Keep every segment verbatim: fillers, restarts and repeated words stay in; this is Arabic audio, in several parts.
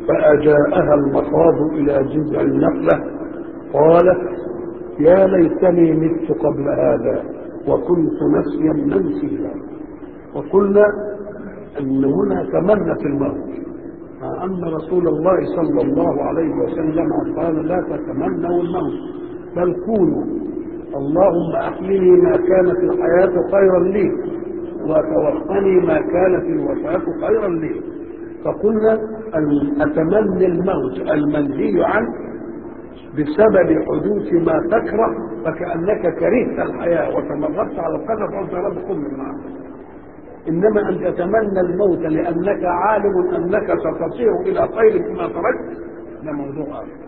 فأجاءها المخاض إلى جذع النخلة قالت يا ليتني مت قبل هذا وكنت نسيا منسيا. وقلنا أن هنا تمنت الموت، مع أن رسول الله صلى الله عليه وسلم قال لا تتمنوا الموت بل قولوا اللهم أحيني ما كانت الحياة خيرا لي وتوفني ما كانت الوفاة خيرا لي. فقلنا أن أتمنى الموت المنهي عنه بسبب حدوث ما تكره، فكأنك كرهت الحياة وتمردت على القدر فقلت يا رب خذ من معك. إنما أن تتمنى الموت لأنك عالم أنك ستصير إلى خير فيما تركت ده موضوع آخر.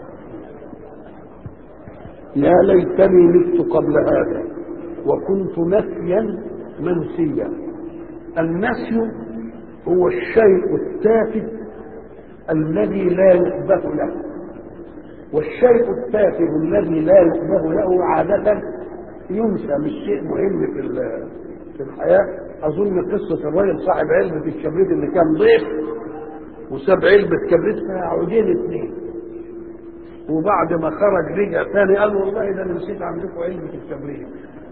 يا ليتني مت قبل هذا وكنت نسيا منسيا. النسي هو الشيء التافه الذي لا يثبت له، والشيء التافه الذي لا يثبت له عادة ينسى، مش شيء مهم في في الحياة. أظن قصة الرجل صاحب علبة الكبريت اللي كان ضيف وساب علبة كبريت فيها عودين اثنين، وبعد ما خرج رجع ثاني قال والله ده انا نسيت عندكم علبة الكبريت.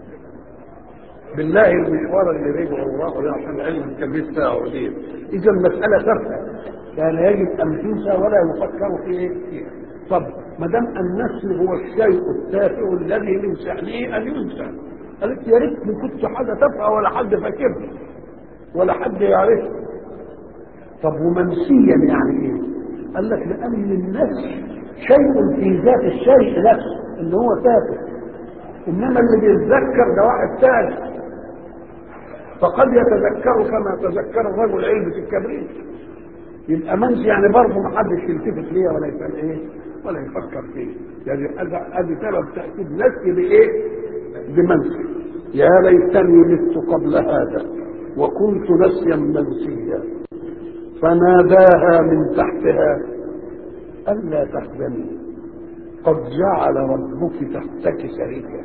بالله المشوار اللي رجعوا وراحوا ده عشان علبة الكبريت فيها عودين. إذا المسألة تافهة كان يجب أن تنسى ولا يفكر في إيه. طب ما دام النسي هو الشيء التافه الذي من شأنه أن ينسى، قالت يا ريت ما كنت حاجة تافهة ولا حد فاكرها ولا حد يعرفها. طب ومنسيا يعني ايه؟ قال لك لأن النسي شيء في ذات الشيء نفسه اللي هو تافه، إنما اللي بيتذكر ده واحد ثاني، فقد يتذكر كما تذكر الرجل علبة الكبريت. يبقى منسي يعني برضه ما حدش يلتفت ليها ولا يفهم ايه ولا يفكر فيه. يعني ادي سبب تأكيد نسي بايه؟ بمنسي. يا ليتني مت قبل هذا وكنت نسيا منسيا. فناداها من تحتها ألا تحزني قد جعل ربك تحتك سريا.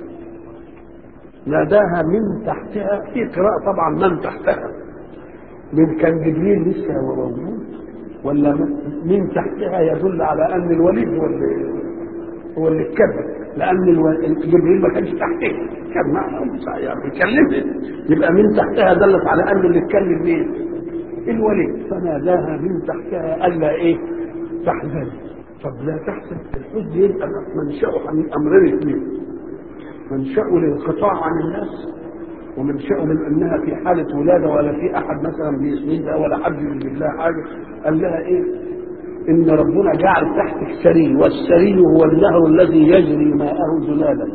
ناداها من تحتها، في قراءة طبعا من تحتها، من كان جبريل لسه هو موجود ولا من تحتها يدل على أن الوليد هو اللي هو اللي اتكلم، لأن جبريل ما كانش تحته كان معه يعني بيكلمه، يبقى من تحتها دلت على أن اللي اتكلم مين؟ الوليد. فناداها من تحتها ألا إيه؟ تحزن. طب لا تحزن، الحزن يبقى منشأه من أمرين اثنين، منشأه للانقطاع عن الناس، ومنشأه من أنها في حالة ولادة ولا في أحد مثلا بيسندها ولا حد يجيب لها حاجة. قال لها إيه؟ إن ربنا جعل تحتك سري، والسري هو النهر الذي يجري ماءه زلالا.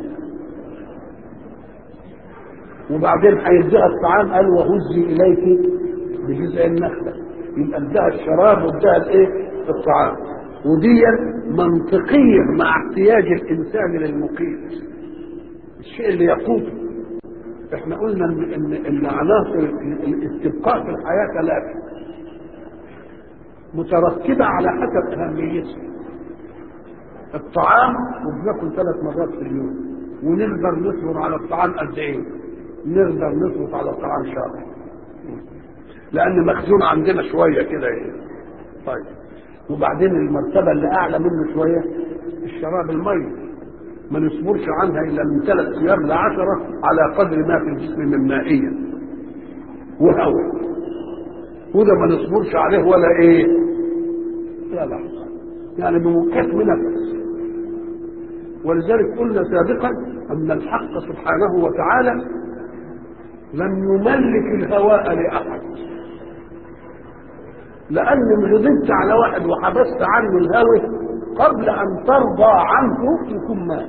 وبعدين هيديها الطعام قال وهزي إليك بجزء النخلة، يبقى ادها الشراب وادها الايه؟ الطعام. ودي منطقية مع احتياج الإنسان للمقيت، الشيء اللي يقوته. احنا قلنا ان ان عناصر الاستبقاء في الحياة ثلاثة مترتبة على حسب أهميتها. الطعام، وبناكل ثلاث مرات في اليوم، ونقدر نصبر على الطعام قد ايه؟ نقدر نصبر على الطعام شهر، لأن مخزون عندنا شوية كده ايه. طيب وبعدين المرتبة اللي أعلى منه شوية الشراب، المية ما نصبرش عنها إلا من ثلاث أيام لعشرة على قدر ما في الجسم من مائية وهواء، وده ما نصبرش عليه ولا ايه؟ لا لحظة، يعني بمكتم نفس. ولذلك قلنا سابقا أن الحق سبحانه وتعالى لم يملك الهواء لأحد، لأن غضبت على واحد وحبست عنه الهواء قبل أن ترضى عنه يكون مات.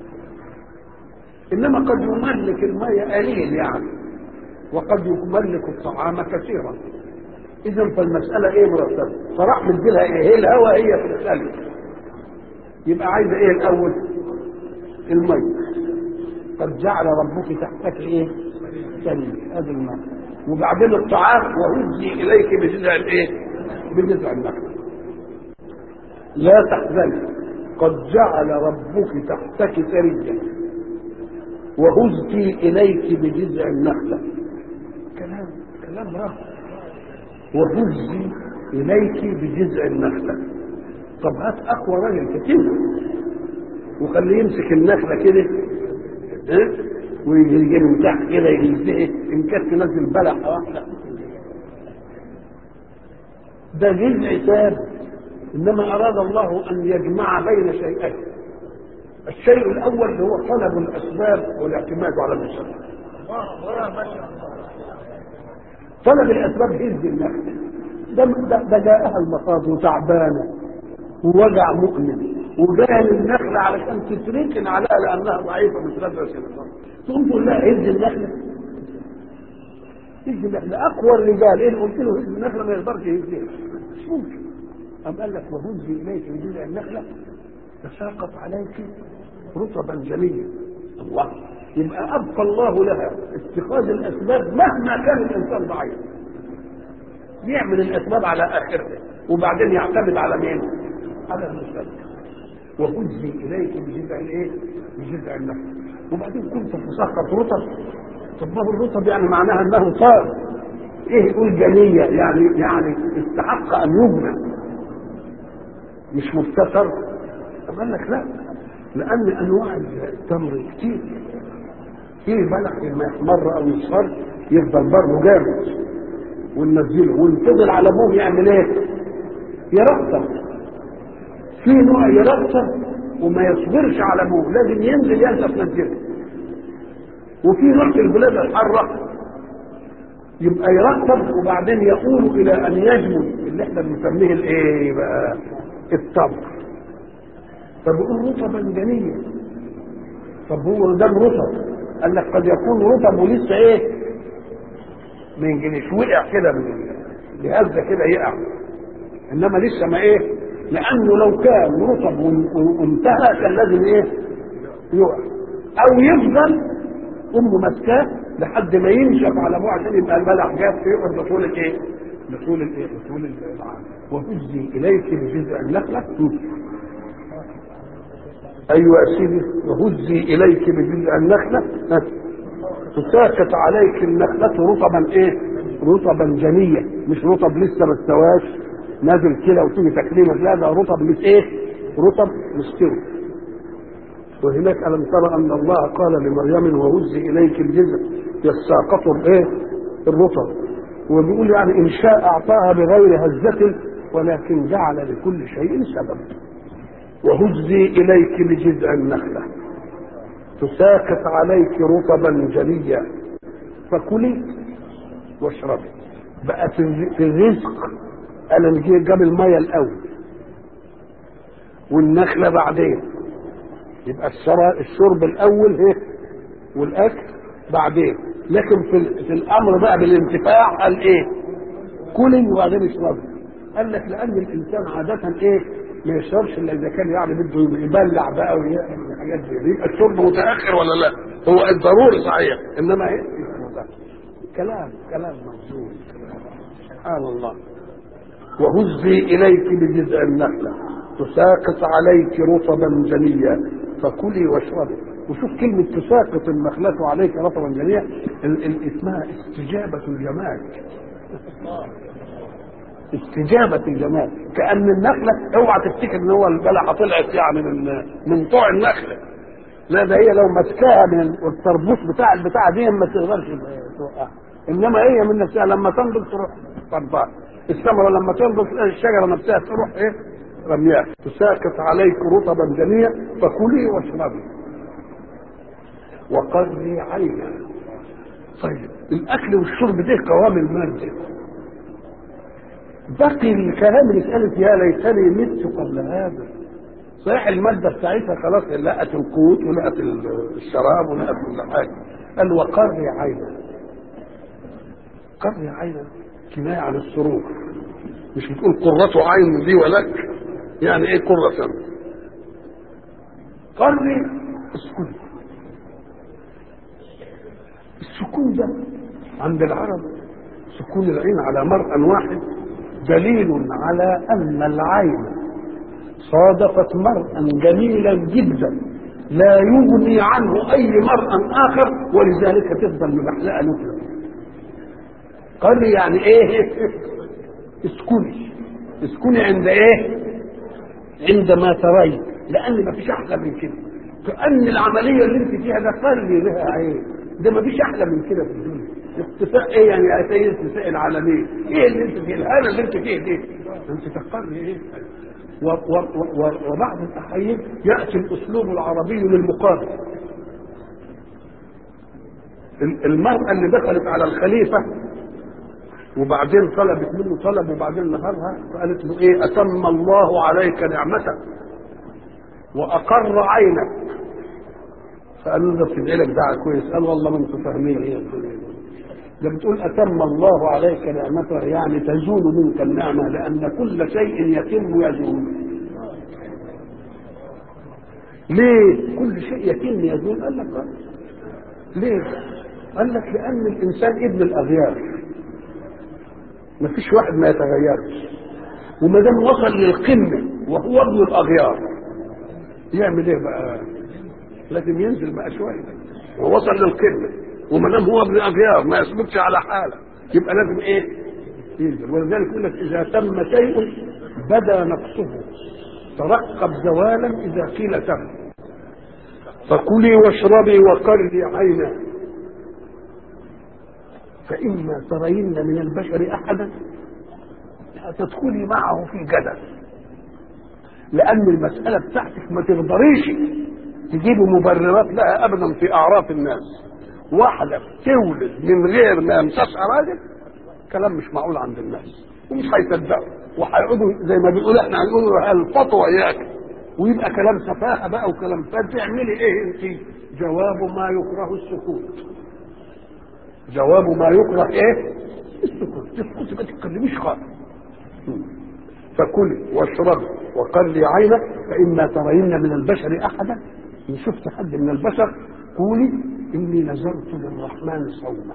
إنما قد يملك الماء قليل يعني، وقد يملك الطعام كثيرا. إذن فالمسألة إيه مرتبة؟ فراح مديلها إيه؟ هي الهواء هي في الثلج، يبقى عايزة إيه الأول؟ الماء. قد جعل ربك تحتك إيه؟ ثلج، هذا الماء. وبعدين الطعام وهزي إليك بجذع الإيه؟ بجذع النخلة. لا تحزني قد جعل ربك تحتك ثلجا وهزي إليك بجذع النخلة. كلام كلام رب. وهزي إليك بجذع النخلة، طب هات اقوى راجل كتير وخليه يمسك النخله كده، ها، ويجي من تحت كده يهزئه، ان كانت تنزل بلحه واحده. ده جزء ثابت. انما اراد الله ان يجمع بين شيئين. الشيء الاول هو طلب الاسباب والاعتماد على المسبب. طلب الاسباب هز النخل، ده, ده, ده جاءها المخاض وتعبانه ووجع مؤلم وجاء النخله علشان تتركن عليها لانها ضعيفه مش قادره تشيلها، تقوم تقول لها هز النخله. هز النخله اقوى الرجال، ايه قلت له هز النخله ما يقدرش يهزها، مش ممكن. أم قال لك وهزي اليك بجذع النخله تساقط عليك رطبا جنيا. الله، يبقى ابقى الله لها اتخاذ الاسباب مهما كان الانسان ضعيف، يعمل الاسباب على اخرها وبعدين يعتمد على مين؟ على المسبب. وهزي اليك بجذع الايه؟ بجذع النخله. وبعدين كنت تساقط رطب. طب ما هو الرطب يعني معناها انه صار ايه؟ يقول جنيه، يعني يعني استحق ان يبنى مش مبتسر. طب قال لك لا، لان انواع التمر كتير، في بلح لما يحمر او يصفر يفضل برضه جامد وننزله ونفضل على ابوه يعمل ايه؟ يرطب. في نوع يرطب وما يصبرش على ابوه، لازم ينزل ينزل تنزله. وفي نوع في البلاد الحاره يبقى يرطب وبعدين يقول الى ان يجمد، اللي احنا بنسميه الايه بقى؟ التمر. فبيقول رطبا جنيا. طب هو ده رطب؟ قال لك قد يكون رطب ولسه ايه؟ ما ينجلش، وقع كده من بهزه كده يقع، انما لسه ما ايه؟ لانه لو كان رطب وانتهى كان لازم ايه؟ يقع او يفضل امه ماسكاه لحد ما ينشف على ابوه عشان يبقى البلح جاف فيقعد بطول الايه؟ بطول الايه؟ بطول العام. وهزي اليك بجذع النخله. ايوه يا سيدي، وهزي اليك بجذع النخله تساقط عليك النخله رطبا ايه؟ رطبا جنيا، مش رطب لسه ما استواش نازل كده وتيجي تكليمه، لا ده رطب مش ايه؟ رطب مستوي. وهناك الم ترى ان الله قال لمريم وهزي اليك الجذع يساقط الايه؟ الرطب. وبيقول يعني ان شاء اعطاها بغير هزه ولكن جعل لكل شيء سبب. وهزي اليك بجذع النخله تساقط عليك رطبا جنيا فكلي واشربي. بقى في الرزق انا نجي جاب الميه الاول والنخله بعدين، يبقى الشرب الاول ايه والاكل بعدين. لكن في, في الامر بقى بالانتفاع قال ايه؟ كلي وبعدين اشربي. قال لك لان الانسان عاده ايه؟ ما يشربش الا اذا كان يعني بده يبلع بقى ويعمل الحاجات دي، يبقى الشرب متاخر ولا لا؟ هو الضروري صحيح، انما ايه؟ كلام كلام موزون. سبحان الله. وهزي اليك بجذع النخله تساقط عليك رطبا جنيا فكلي واشربي. وشوف كلمه تساقط النخله عليك رطبا جنيا، اسمها استجابه الجمال. استجابه الجمال، كان النخله اوعى تفتكر ان هو البلحه طلعت يعني من من طوع النخله، لا ده هي لو مسكاها من الطربوش بتاع البتاع دي ما تقدرش توقعها، انما هي من نفسها لما تنضج تروح طربها. الثمره لما تنضج الشجره نفسها تروح ايه؟ رميها. تساقط عليك رطبا جنيا فكلي واشربي وقري عينا. طيب الاكل والشرب ده قوام الماده، باقي الكلام اللي اتقالت يا ليتني مت قبل هذا. صحيح الماده بتاعتها خلاص لقت القوت ولقت الشراب ولقت كل حاجه. قال وقري عينا. قري عينا كنايه عن السرور، مش بتقول قرة عين دي ولك، يعني ايه قرة؟ قري اسكن. السكون ده عند العرب سكون العين على مرء واحد دليل على ان العين صادفت مرءا جميلا جدا لا يغني عنه اي مرء اخر، ولذلك تفضل مبحلقه نكله. قري يعني ايه؟ اسكني. اسكني عند ايه؟ عندما ترين، لان ما فيش احلى من كده. كأن العمليه اللي انت فيها ده خلي لها عين، ده ما فيش احلى من كده في الدنيا. اختفاء ايه يعني؟ يا سيد اختفاء العالمين، ايه اللي انت فيه؟ الهاله اللي انت فيه دي انت تقر ايه؟ و و و وبعض الاحيان ياتي الاسلوب العربي للمقابل. المراه اللي دخلت على الخليفه وبعدين طلبت منه طلب وبعدين نهارها فقالت له ايه؟ اتم الله عليك نعمتك واقر عينك. فقالوا له بتدعي لك دعاء كويس. قال والله ما انتم فاهمين ايه ده بتقول اتم الله عليك نعمته، يعني تزول منك النعمه، لان كل شيء يتم يزول. ليه كل شيء يتم يزول؟ قال لك ليه؟ قال لك لان الانسان ابن الاغيار، ما فيش واحد ما يتغيرش، وما دام وصل للقمه وهو ابن الاغيار يعمل ايه بقى؟ لازم ينزل بقى شويه. ووصل للقمه وما دام هو ابن الاغيار ما يثبتش على حاله، يبقى لازم ايه؟ ينزل. ولذلك يقول لك اذا تم شيء بدا نقصه، ترقب زوالا اذا قيل تم. فكلي واشربي وقري عينا فإما ترين من البشر أحدا تدخلي معه في جدل، لأن المسألة بتاعتك ما تقدريش تجيبي مبررات لها أبدا في أعراف الناس. واحدة تولد من غير ما يمسسها راجل، كلام مش معقول عند الناس ومش هيصدقوا، وهيقعدوا زي ما بيقولوا احنا هنقول الفطوة إياك، ويبقى كلام سفاهة بقى وكلام. فتعملي إيه أنت؟ جواب ما يكره السكوت. جواب ما يكره ايه؟ السكوت. تسكتي ما تتكلميش خالص. فكلي واشربي وقري عينك فإما ترين من البشر أحدا، إن شفت حد من البشر قولي إني نذرت للرحمن صوما.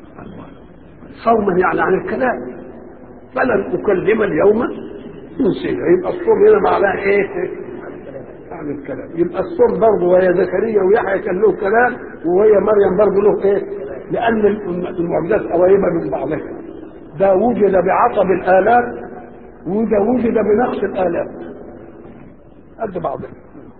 صوما يعني عن الكلام، فلن أكلم اليوم إنسيا. يبقى الصوم هنا معناه إيه؟ عن الكلام. يبقى الصوم برضه وهي زكريا ويحيى كان له كلام، وهي مريم برضه له إيه؟ لأن المعجزات قريبة من بعضها. ده وجد بعصب الآلات وده وجد بنقص الآلات قد بعضها.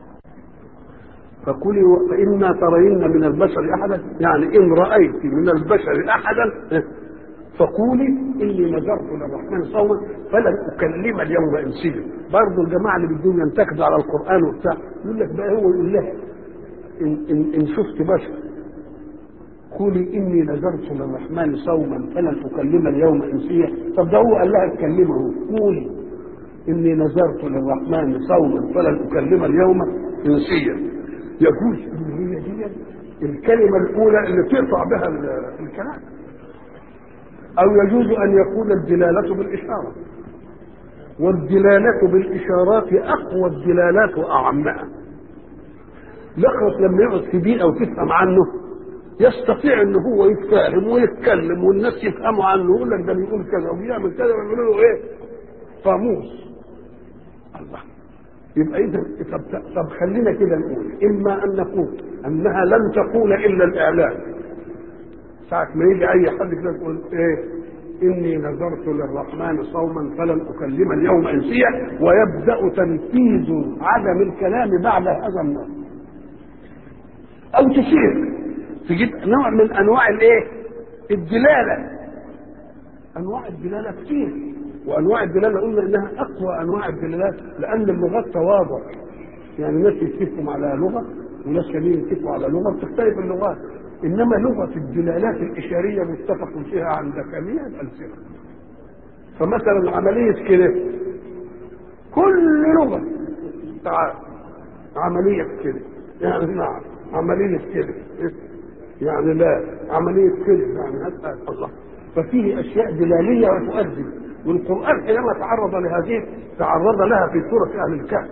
فكلي فإما ترين من البشر أحدا، يعني إن رأيت من البشر أحدا فقولي إني نذرت للرحمن صوما فلن أكلم اليوم إنسيا. برضه الجماعة اللي بدهم ينتقدوا على القرآن وبتاع يقول لك بقى هو يقول لها إن, إن, إن شفت بشر قولي إني نذرت للرحمن صوما فلن أكلم اليوم إنسيا. طب ده هو قال لها اتكلمه، قولي إني نذرت للرحمن صوما فلن أكلم اليوم إنسيا. يجوز إن هي دي الكلمة الأولى اللي تقطع بها الكلام، أو يجوز أن يكون الدلالة بالإشارة، والدلالة بالإشارات أقوى الدلالات وأعمها. لخص لما يقعد في بيئة وتفهم عنه يستطيع ان هو يتفاهم ويتكلم والناس يفهموا عنه، يقول لك ده بيقول كذا وبيعمل كذا ويعملوا له ايه؟ قاموس. الله. يبقى اذا طب, طب خلينا كده نقول اما ان نقول انها لن تقول الا الاعلان. ساعة ما يجي اي حد كده يقول ايه؟ اني نذرت للرحمن صوما فلن اكلم اليوم انسيا، ويبدا تنفيذ عدم الكلام بعد هذا النص. او تشير تجيب نوع من انواع الايه؟ الدلاله. انواع الدلاله كتير، وانواع الدلاله قلنا انها اقوى انواع الدلالات، لان اللغات تواضع. يعني ناس يتفقوا على لغه وناس كانوا يتفقوا على لغه، بتختلف اللغات، انما لغه الدلالات الاشاريه متفق فيها عند جميع الالسنه. فمثلا عمليه كده كل لغه تعال عمليه كده يعني نعم، عمليه كده يعني لا، عملية كده يعني هسأل الله. ففيه أشياء دلالية وتؤدي، والقرآن حينما تعرض لهذه تعرض لها في سورة أهل الكهف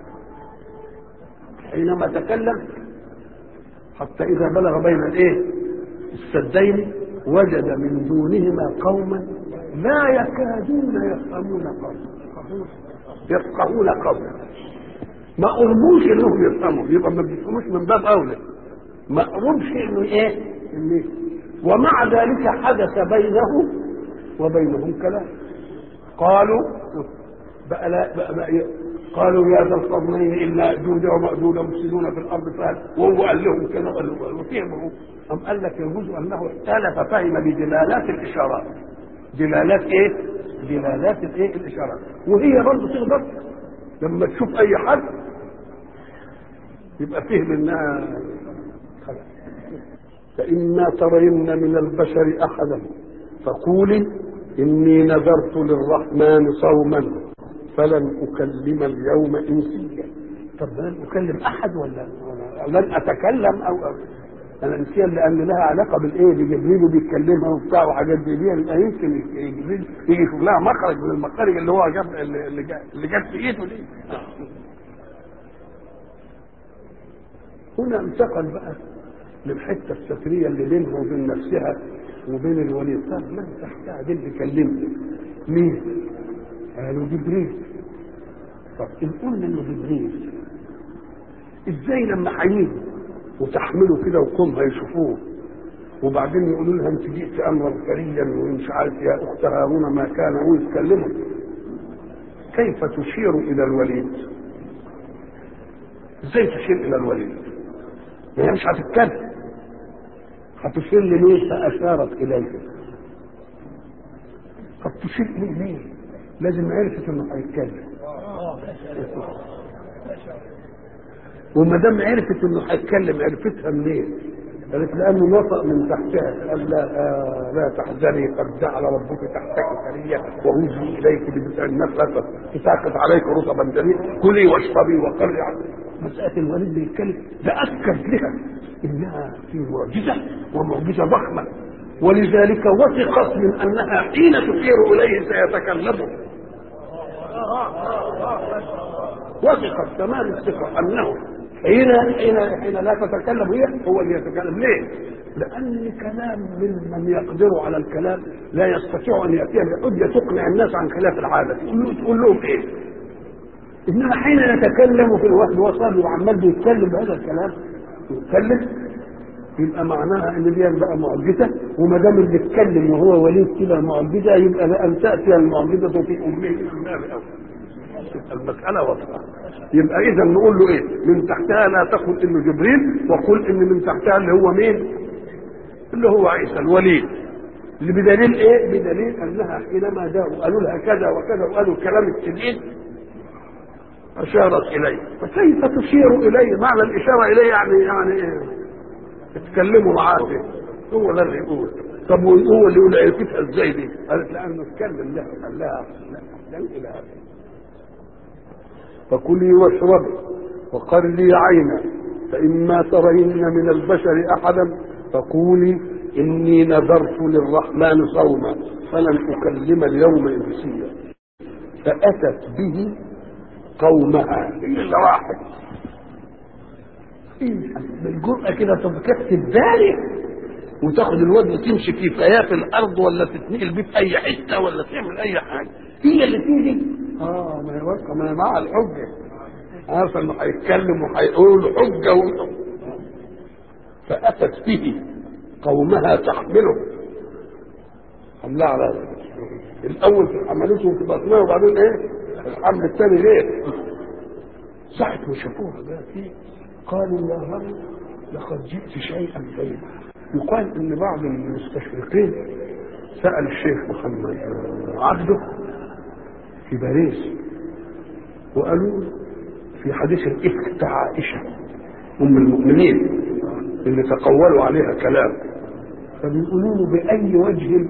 حينما تكلم حتى إذا بلغ بين الإيه؟ السدين وجد من دونهما قوما لا يكادون يفهمون قولا يفقهون قولا. ما قربوش إنهم يفهموا، يبقى ما بيفهموش من باب أولى. ما قربش إنه إيه؟ إنه ومع ذلك حدث بينه وبينهم كلام. قالوا بقى لا بقى بقى قالوا يا ذا القرنين إن يأجوج ومأجوج مفسدون في الأرض فهل وهو قال لهم كذا وفهموا. أم قال لك يجوز أنه احتال ففهم بدلالات الإشارات. دلالات إيه؟ دلالات الإيه؟ الإشارات. وهي برضه تقدر لما تشوف أي حد يبقى فهم إنها خلاص. فإما ترين من البشر أحدا فقولي إني نذرت للرحمن صوما فلن أكلم اليوم إنسيا. طب لن أكلم أحد ولا لن أتكلم أو, أو أنا إنسيا لأن لها علاقة بالإيه بجبريل وبيتكلمها وبتاع وحاجات دي دي يمكن جبريل يجي يشوف لها مخرج من المخارج اللي هو جاب اللي جت في إيده دي. هنا انتقل بقى للحته السفريه اللي بينها وبين نفسها وبين الوليد. طب من تحتها دي اللي كلمني مين؟ قالوا جبريل. طب ان قلنا انه جبريل ازاي لما هيجي وتحمله كده وقوم هيشوفوه وبعدين يقولوا لها انت جئت امرا فريا ومش عارف يا اخت هارون ما كان هو يتكلموا؟ كيف تشير الى الوليد؟ ازاي تشير الى الوليد؟ هي مش هتتكلم، هتشير لمين؟ فاشارت اليه. طب تشير اليه ليه؟ لازم عرفت انه هيتكلم. وما دام عرفت انه هيتكلم عرفتها منين؟ قالت لانه نطق من تحتها قال لا آه لا تحزني قد جعل ربك تحتك سريا وهزي اليك بجذع النخله تساقط عليك رطبا جنيا كلي واشربي وقري. مسألة الوليد بيتكلم ده أكد لها إنها في معجزة ومعجزة ضخمة، ولذلك وثقت من أنها حين تشير إليه سيتكلم. وثقت تمام الثقة أنه حين حين حين لا تتكلم هي هو اللي يتكلم. ليه؟ لأن كلام ممن يقدر على الكلام لا يستطيع أن يأتي بحجة تقنع الناس عن خلاف العادة. تقول لهم إيه؟ إنما حين يتكلم في الوقت وصل وعمال بيتكلم بهذا الكلام يتكلم يبقى معناها ان دي بقى معجزه. وما دام اللي بيتكلم وهو وليد كده معجزه يبقى لأن تأتي المعجزه في أمه من باب أول. المسألة واضحة. يبقى إذا نقول له إيه؟ من تحتها لا تقل إنه جبريل وقل إن من تحتها اللي هو مين؟ اللي هو عيسى الوليد. اللي بدليل إيه؟ بدليل أنها حينما جاءوا قالوا لها كذا وكذا وقالوا الكلام الشديد أشارت إليه. فكيف تشير إليه؟ معنى الإشارة إليه يعني يعني إيه؟ اتكلموا معاه. هو ده اللي يقول. طب هو اللي يقول عرفتها إزاي دي؟ قالت لأنه اتكلم لها قال لها لا إلى هذا. فكلي واشربي وقري عينا فإما ترين من البشر أحدا فقولي إني نذرت للرحمن صوما فلن أكلم اليوم إنسيا. فأتت به قومها اللي راحت بالجرأة كده تكتب ذلك وتاخد الواد وتمشي في فياه في الأرض ولا تتنقل بيه في أي حتة ولا تعمل أي حاجة. هي اللي تيجي اه ما هي واثقة ما هي مع الحجة عارفة إنه هيتكلم وهيقول حجة و... فأتت به قومها تحمله. حملها على الأول في حملته في بطنها وبعدين إيه؟ الحمل الثاني ليه؟ ساعة ما شافوها بقى فيه قالوا يا رب لقد جئت شيئا فريدا. يقال ان بعض المستشرقين سأل الشيخ محمد عبده في باريس وقالوا في حديث الإفك بتاع عائشة أم المؤمنين اللي تقولوا عليها كلام فبيقولوا له بأي وجه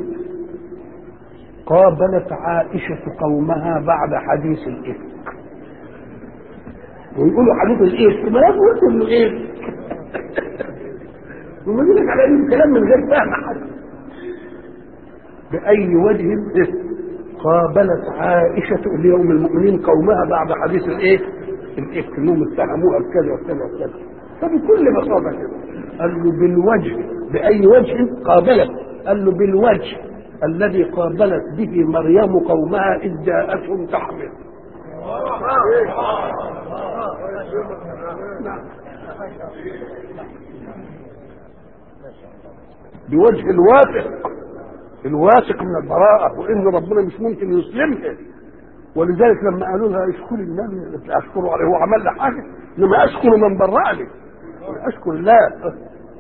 قابلت عائشة قومها بعد حديث الإفك. ويقولوا حديث الإفك ما يقولوا إنه إيه ومجيلك على أي كلام من غير فهم حد. بأي وجه قابلت عائشة اليوم المؤمنين قومها بعد حديث الإيه الإفك إنهم اتهموها بكذا وكذا وكذا. فبكل بساطة كده قال له بالوجه. بأي وجه قابلت؟ قال له بالوجه الذي قابلت به مريم قومها إذ جاءتهم تحمل. بوجه الواثق الواثق من البراءة وإن ربنا مش ممكن يسلمها ولذلك لما قالوا لها اشكر النبي اشكره عليه، هو عمل لي حاجه؟ انما اشكر من برأني، اشكر الله.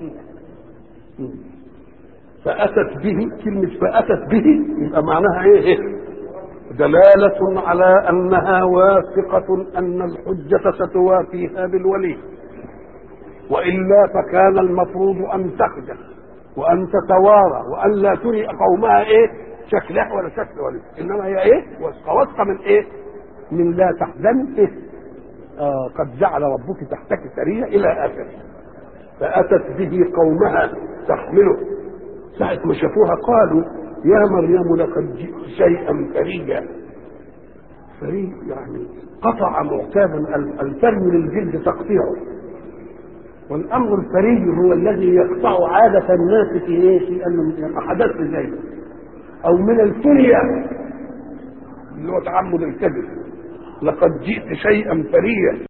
فاتت به، كلمه فاتت به يبقى معناها ايه؟ دلاله على انها واثقه ان الحجه ستوافيها بالولي، والا فكان المفروض ان تخجل وان تتوارى وان لا تري قومها ايه شكلها ولا شكل ولي، انما هي ايه؟ واثقه. واثقه من ايه؟ من لا تحزن إيه؟ آه قد جعل ربك تحتك سريا الى اخره. فاتت به قومها تحمله، ساعه ما شافوها قالوا يا مريم لقد جئت شيئا فريا. فري يعني قطع معتادا، الفري للجلد تقطيعه، والامر الفري هو الذي يقطع عاده الناس في ايه؟ في ان احداث زي او من الفريه اللي هو تعمد الكذب. لقد جئت شيئا فريا.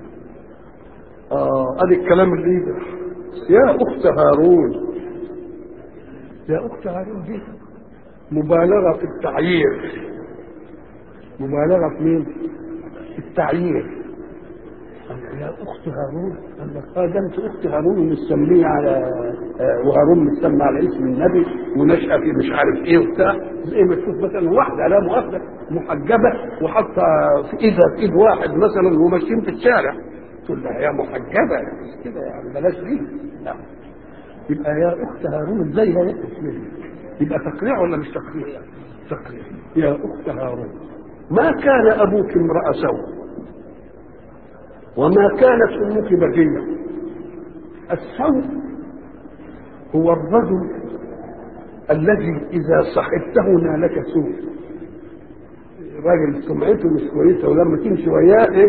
اه ادي الكلام اللي يجرح. يا اخت هارون، يا اخت هارون دي مبالغه في التعيير. مبالغه في مين؟ في التعيير. يا اخت هارون، اه ده انت اخت هارون مسميه على آه وهارون مسمى على اسم النبي ونشأ في مش عارف ايه وبتاع، زي ما تشوف مثلا واحده لا مؤاخذه محجبه وحاطه في ايدها في ايد واحد مثلا وماشيين في الشارع، تقول لها يا محجبه مش كده يعني، بلاش دي. لا، يبقى يا اخت هارون ازاي هي يبقى تقريع ولا مش تقريع؟ تقريع. يا اخت هارون ما كان ابوك امرأ سوء وما كانت امك بغية. السوء هو الرجل الذي اذا صحبته نالك سوء، راجل سمعته مش كويسه ولما تمشي وياه ايه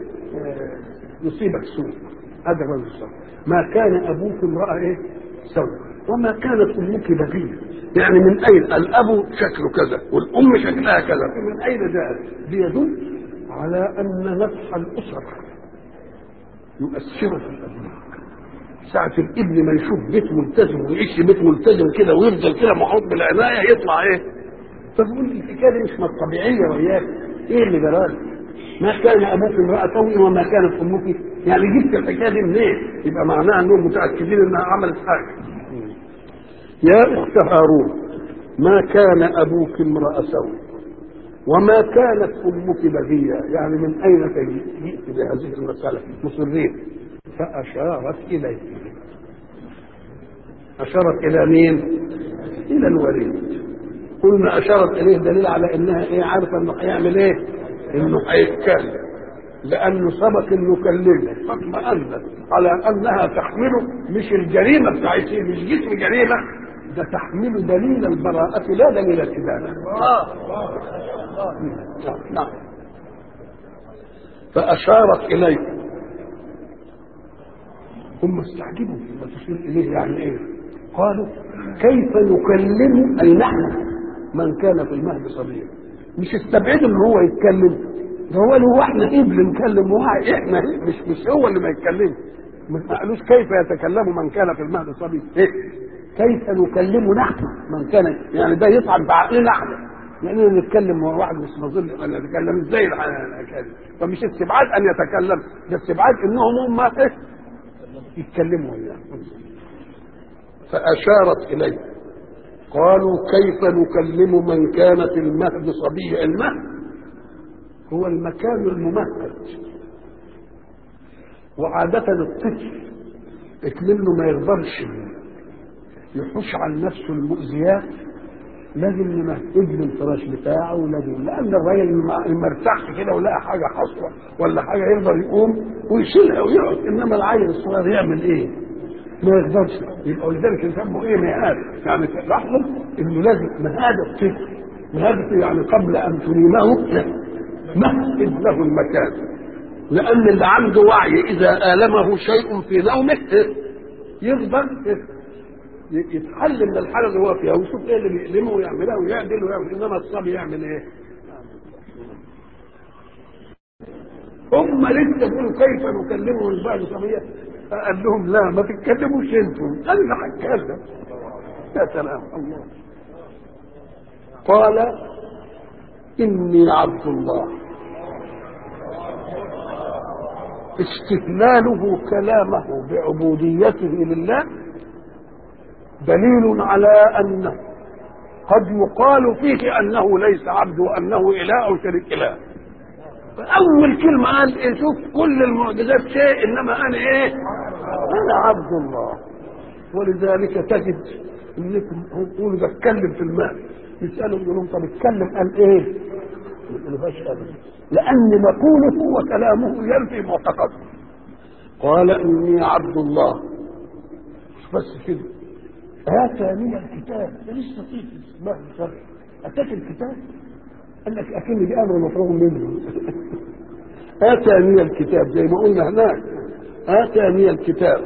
يصيبك سوء، هذا الرجل السوء. ما كان ابوك امرأ ايه سوء وما كانت امك بغية، يعني من اين الاب شكله كذا والام شكلها كذا، من اين جاءت؟ بيدل على ان نفح الاسر يؤثر في الابناء. ساعة الابن ما يشوف بيت ملتزم ويعيش بيت ملتزم كده ويفضل كده محروط بالعناية يطلع ايه؟ فبيقول الحكاية دي مش طبيعية وياك، ايه اللي جرالك؟ ما كان ابوك امرأة سوء وما كانت امك، يعني جبت الحكاية دي منين؟ يبقى معناها انهم متأكدين انها عملت حاجة. يا اخت هارون ما كان ابوك امرأ سوء وما كانت امك بغية، يعني من اين جئت بهذه المسألة مصرين؟ فاشارت اليه. اشارت الى مين؟ الى الوليد. قلنا اشارت اليه دليل على انها ايه؟ عارفه انه هيعمل ايه؟ انه هيتكلم، لانه سبق انه كلمه فاطمأنت على انها تحمله مش الجريمه بتاعتها، مش جسم جريمه، ده تحمل دليل البراءة لا دليل الإدانة. نعم. فأشارت إليه. هم استعجبوا لما تشير إليه يعني إيه؟ قالوا كيف نكلم أي نحن من كان في المهد صبيا؟ مش استبعدوا إن هو يتكلم، ده هو اللي هو إحنا إبل نكلم، هو إحنا مش مش هو اللي ما يتكلمش. ما قالوش كيف يتكلم من كان في المهد صبيا، إيه؟ كيف نكلم نحن من كان، يعني ده يطعن بعقلنا احنا، لاننا نتكلم مع واحد مش نظن ان نتكلم ازاي الحكايه. فمش استبعاد ان يتكلم، ده استبعاد انهم هم ايه يتكلموا وياه. فاشارت اليه. قالوا كيف نكلم من كان في المهد صبيا؟ المهد هو المكان الممهد، وعاده الطفل اكمله ما يقدرش يحوش عن نفسه المؤذيات، لازم نمهد له الفراش بتاعه، ولازم لان الراجل ما ارتاحش كده ولقى حاجه حصوه ولا حاجه يقدر يقوم ويشيلها ويقعد، انما العيل الصغير يعمل ايه؟ ما يقدرش. يبقى ولذلك يسموا ايه؟ مهاد. يعني لاحظوا انه لازم مهاد الطفل، مهاد يعني قبل ان تنيمه مهد له المكان، لان اللي عنده وعي اذا آلمه شيء في نومه يفضل يتحل من الحاله اللي هو فيها ويشوف ايه اللي بيألمه ويعملها ويعدل ويعمل، انما الصبي يعمل ايه؟ هم لسه بيقولوا كيف نكلمه من بعد صبيه؟ قال لهم لا ما تتكلموش انتم، انا إني عبد الله. استهلاله كلامه بعبوديته لله دليل على أنه قد يقال فيه أنه ليس عبد وأنه إله أو شريك إله. فأول كلمة قال إيه؟ شوف كل المعجزات شيء، إنما أنا إيه؟ أنا عبد الله. ولذلك تجد إنكم يقولوا بتكلم في الماء، يسألوا يقولون طب اتكلم قال إيه؟ ما يقولوهاش أبدا، لأن مقوله وكلامه ينفي معتقده. قال إني عبد الله، مش بس كده، آتاني الكتاب. ده لسه فيه اسمه شرع، أتاك الكتاب قال لك أكن دي أمر مفروغ منه. آتاني الكتاب زي ما قلنا هناك، آتاني الكتاب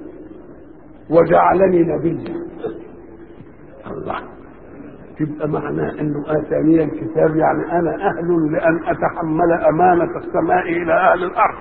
وجعلني نبيا. الله، تبقى معناه انه آتاني الكتاب يعني انا اهل لان اتحمل امانة السماء الى اهل الارض،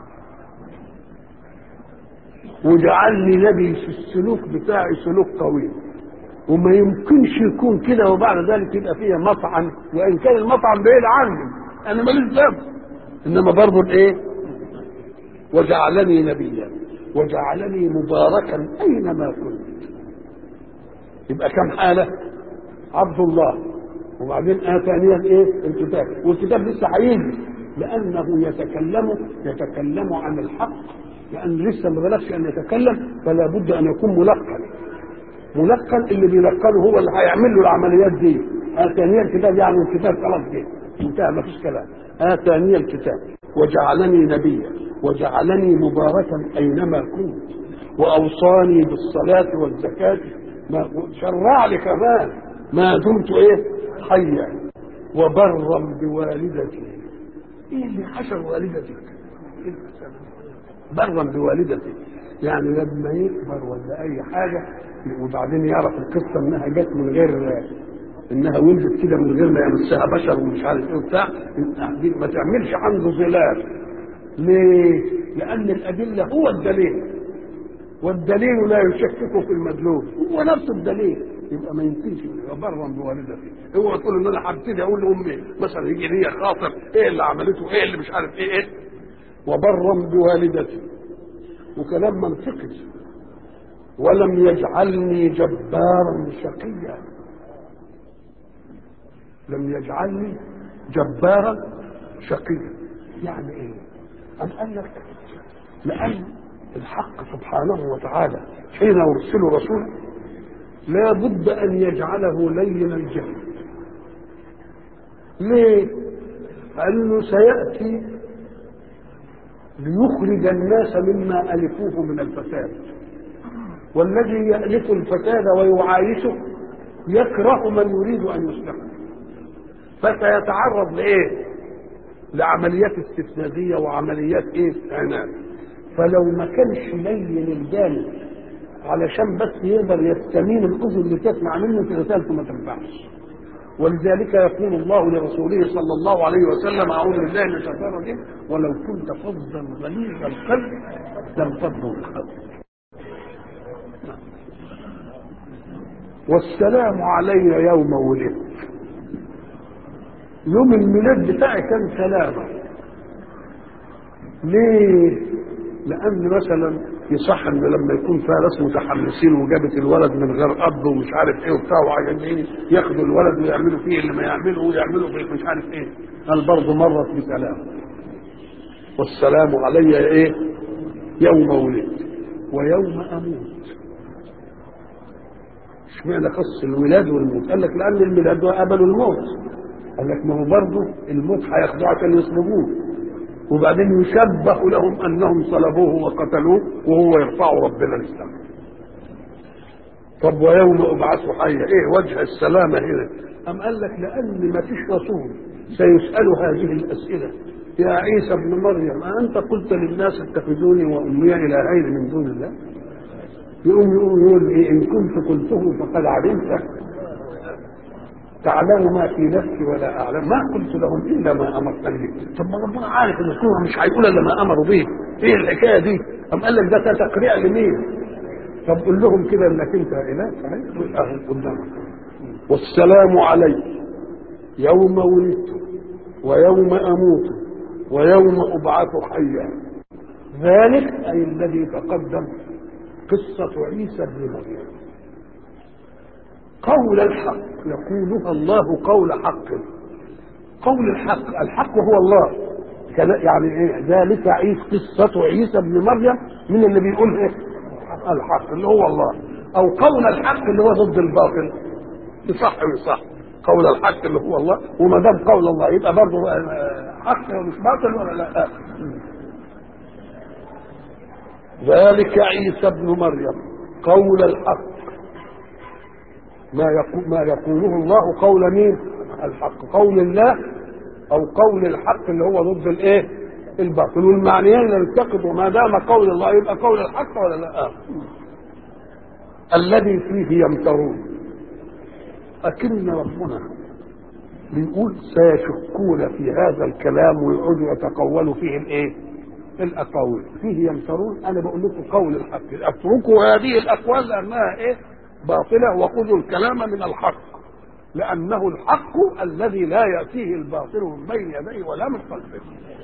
وجعلني نبي في السلوك بتاعي سلوك طويل، وما يمكنش يكون كده وبعد ذلك يبقى فيها مطعن، وان كان المطعن بعيد عني انا ماليش ذنب، انما برضه الايه؟ وجعلني نبيا وجعلني مباركا اينما كنت. يبقى كم حاله؟ عبد الله، وبعدين آتاني الايه؟ الكتاب، والكتاب لسه هيجي لانه يتكلم يتكلم عن الحق، لان لسه ما بلغش ان يتكلم، فلا بد ان يكون ملقن. ملقن اللي بيلقنه هو اللي هيعمل له العمليات دي. آتاني الكتاب يعني الكتاب خلاص جه انتهى ما فيش كلام. آتاني الكتاب وجعلني نبيا وجعلني مباركا اينما كنت واوصاني بالصلاة والزكاة، ما شرع لي كمان ما دمت ايه؟ حيا وبرا بوالدتي. ايه اللي حشر والدتك؟ برا بوالدتي يعني لما يكبر ولا اي حاجه وبعدين يعرف القصه انها جت من غير انها ولدت كده من غير ما يمسها بشر ومش عارف ايه وبتاع، ما تعملش عنده ظلال. ليه؟ لان الادله هو الدليل، والدليل لا يشكك في المدلول، هو نفس الدليل. يبقى ما يمكنش يبقى برا بوالدتي. هو تقول ان انا هبتدي اقول لامي مثلا يجي لي خاطر ايه اللي عملته، ايه اللي مش عارف ايه ايه، وبرا بوالدتي، وكلام منطقي. ولم يجعلني جبارا شقيا، لم يجعلني جبارا شقيا. يعني ايه؟ أم قال لك لأن الحق سبحانه وتعالى حين يرسل رسولا لا بد أن يجعله لين الجهل. ليه؟ لأنه سيأتي ليخرج الناس مما ألفوه من الفساد، والذي يألف الفساد ويعايشه يكره من يريد أن يصلحه، فسيتعرض لإيه؟ لعمليات استفزازية وعمليات إيه؟ عناد. فلو ما كانش لين الجانب علشان بس يقدر يستمين الأذن اللي تسمع منه في رسالته ما تنفعش. ولذلك يقول الله لرسوله صلى الله عليه وسلم: أعوذ بالله من الشيطان الرجيم، ولو كنت فظا غليظ القلب لانفضوا من حولك. والسلام علي يوم ولدت. يوم الميلاد بتاعي كان سلامة. ليه؟ لأن مثلا يصح إن لما يكون فيها ناس متحمسين وجابت الولد من غير أب ومش عارف إيه وبتاع وعايزين ياخدوا الولد ويعملوا فيه اللي ما يعمله ويعملوا فيه مش عارف إيه، قال برضه مرت بسلام. والسلام علي إيه؟ يوم ولدت ويوم أموت. اشمعنى خص الولاد والموت؟ قال لك لأن الميلاد وقبل الموت. قال لك ما هو برضه الموت هياخدوه عشان يصلبوه، وبعدين يشبه لهم انهم صلبوه وقتلوه وهو يرفع ربنا للسماء. طب ويوم ابعث حيا، ايه وجه السلامه هنا؟ ام قال لك لان ما فيش رسول سيسال هذه الاسئله. يا عيسى ابن مريم أأنت قلت للناس اتخذوني وامي الهين من دون الله؟ يقوم يقول إيه؟ ان كنت قلته فقد علمته تعلم ما في نفسي ولا اعلم ما قلت لهم الا ما امرتني به. طب ما ربنا عارف ان الكون مش هيقول الا ما امروا به، ايه الحكايه دي؟ ام قال لك ده تقريع لمين؟ طب قول لهم كده انك انت اله صحيح اهو قدامك. والسلام علي يوم ولدت ويوم أموت ويوم أبعث حيا. ذلك أي الذي تقدم قصة عيسى بن مريم. قول الحق يقولها الله قول حق. قول الحق، الحق هو الله. يعني ايه ذلك؟ عيسى، قصة عيسى بن مريم. من اللي بيقول ايه؟ الحق اللي هو الله، او قول الحق اللي هو ضد الباطل. يصح ويصح قول الحق اللي هو الله، وما دام قول الله يبقى برضه حق ومش باطل ولا لا؟ ذلك عيسى بن مريم قول الحق. ما يقول ما يقوله الله قول مين؟ الحق. قول الله او قول الحق اللي هو ضد الايه؟ الباطل. والمعنيين يلتقطوا، ما دام قول الله يبقى قول الحق ولا لا؟ الذي فيه يمترون. أكن ربنا بيقول سيشكون في هذا الكلام ويقعدوا يتقولوا فيه الايه؟ الاقاويل. فيه يمترون. انا بقول لكم قول الحق، اتركوا هذه الاقوال لانها ايه؟ باطله، وخذوا الكلام من الحق، لانه الحق الذي لا ياتيه الباطل من بين يديه ولا من خلفه.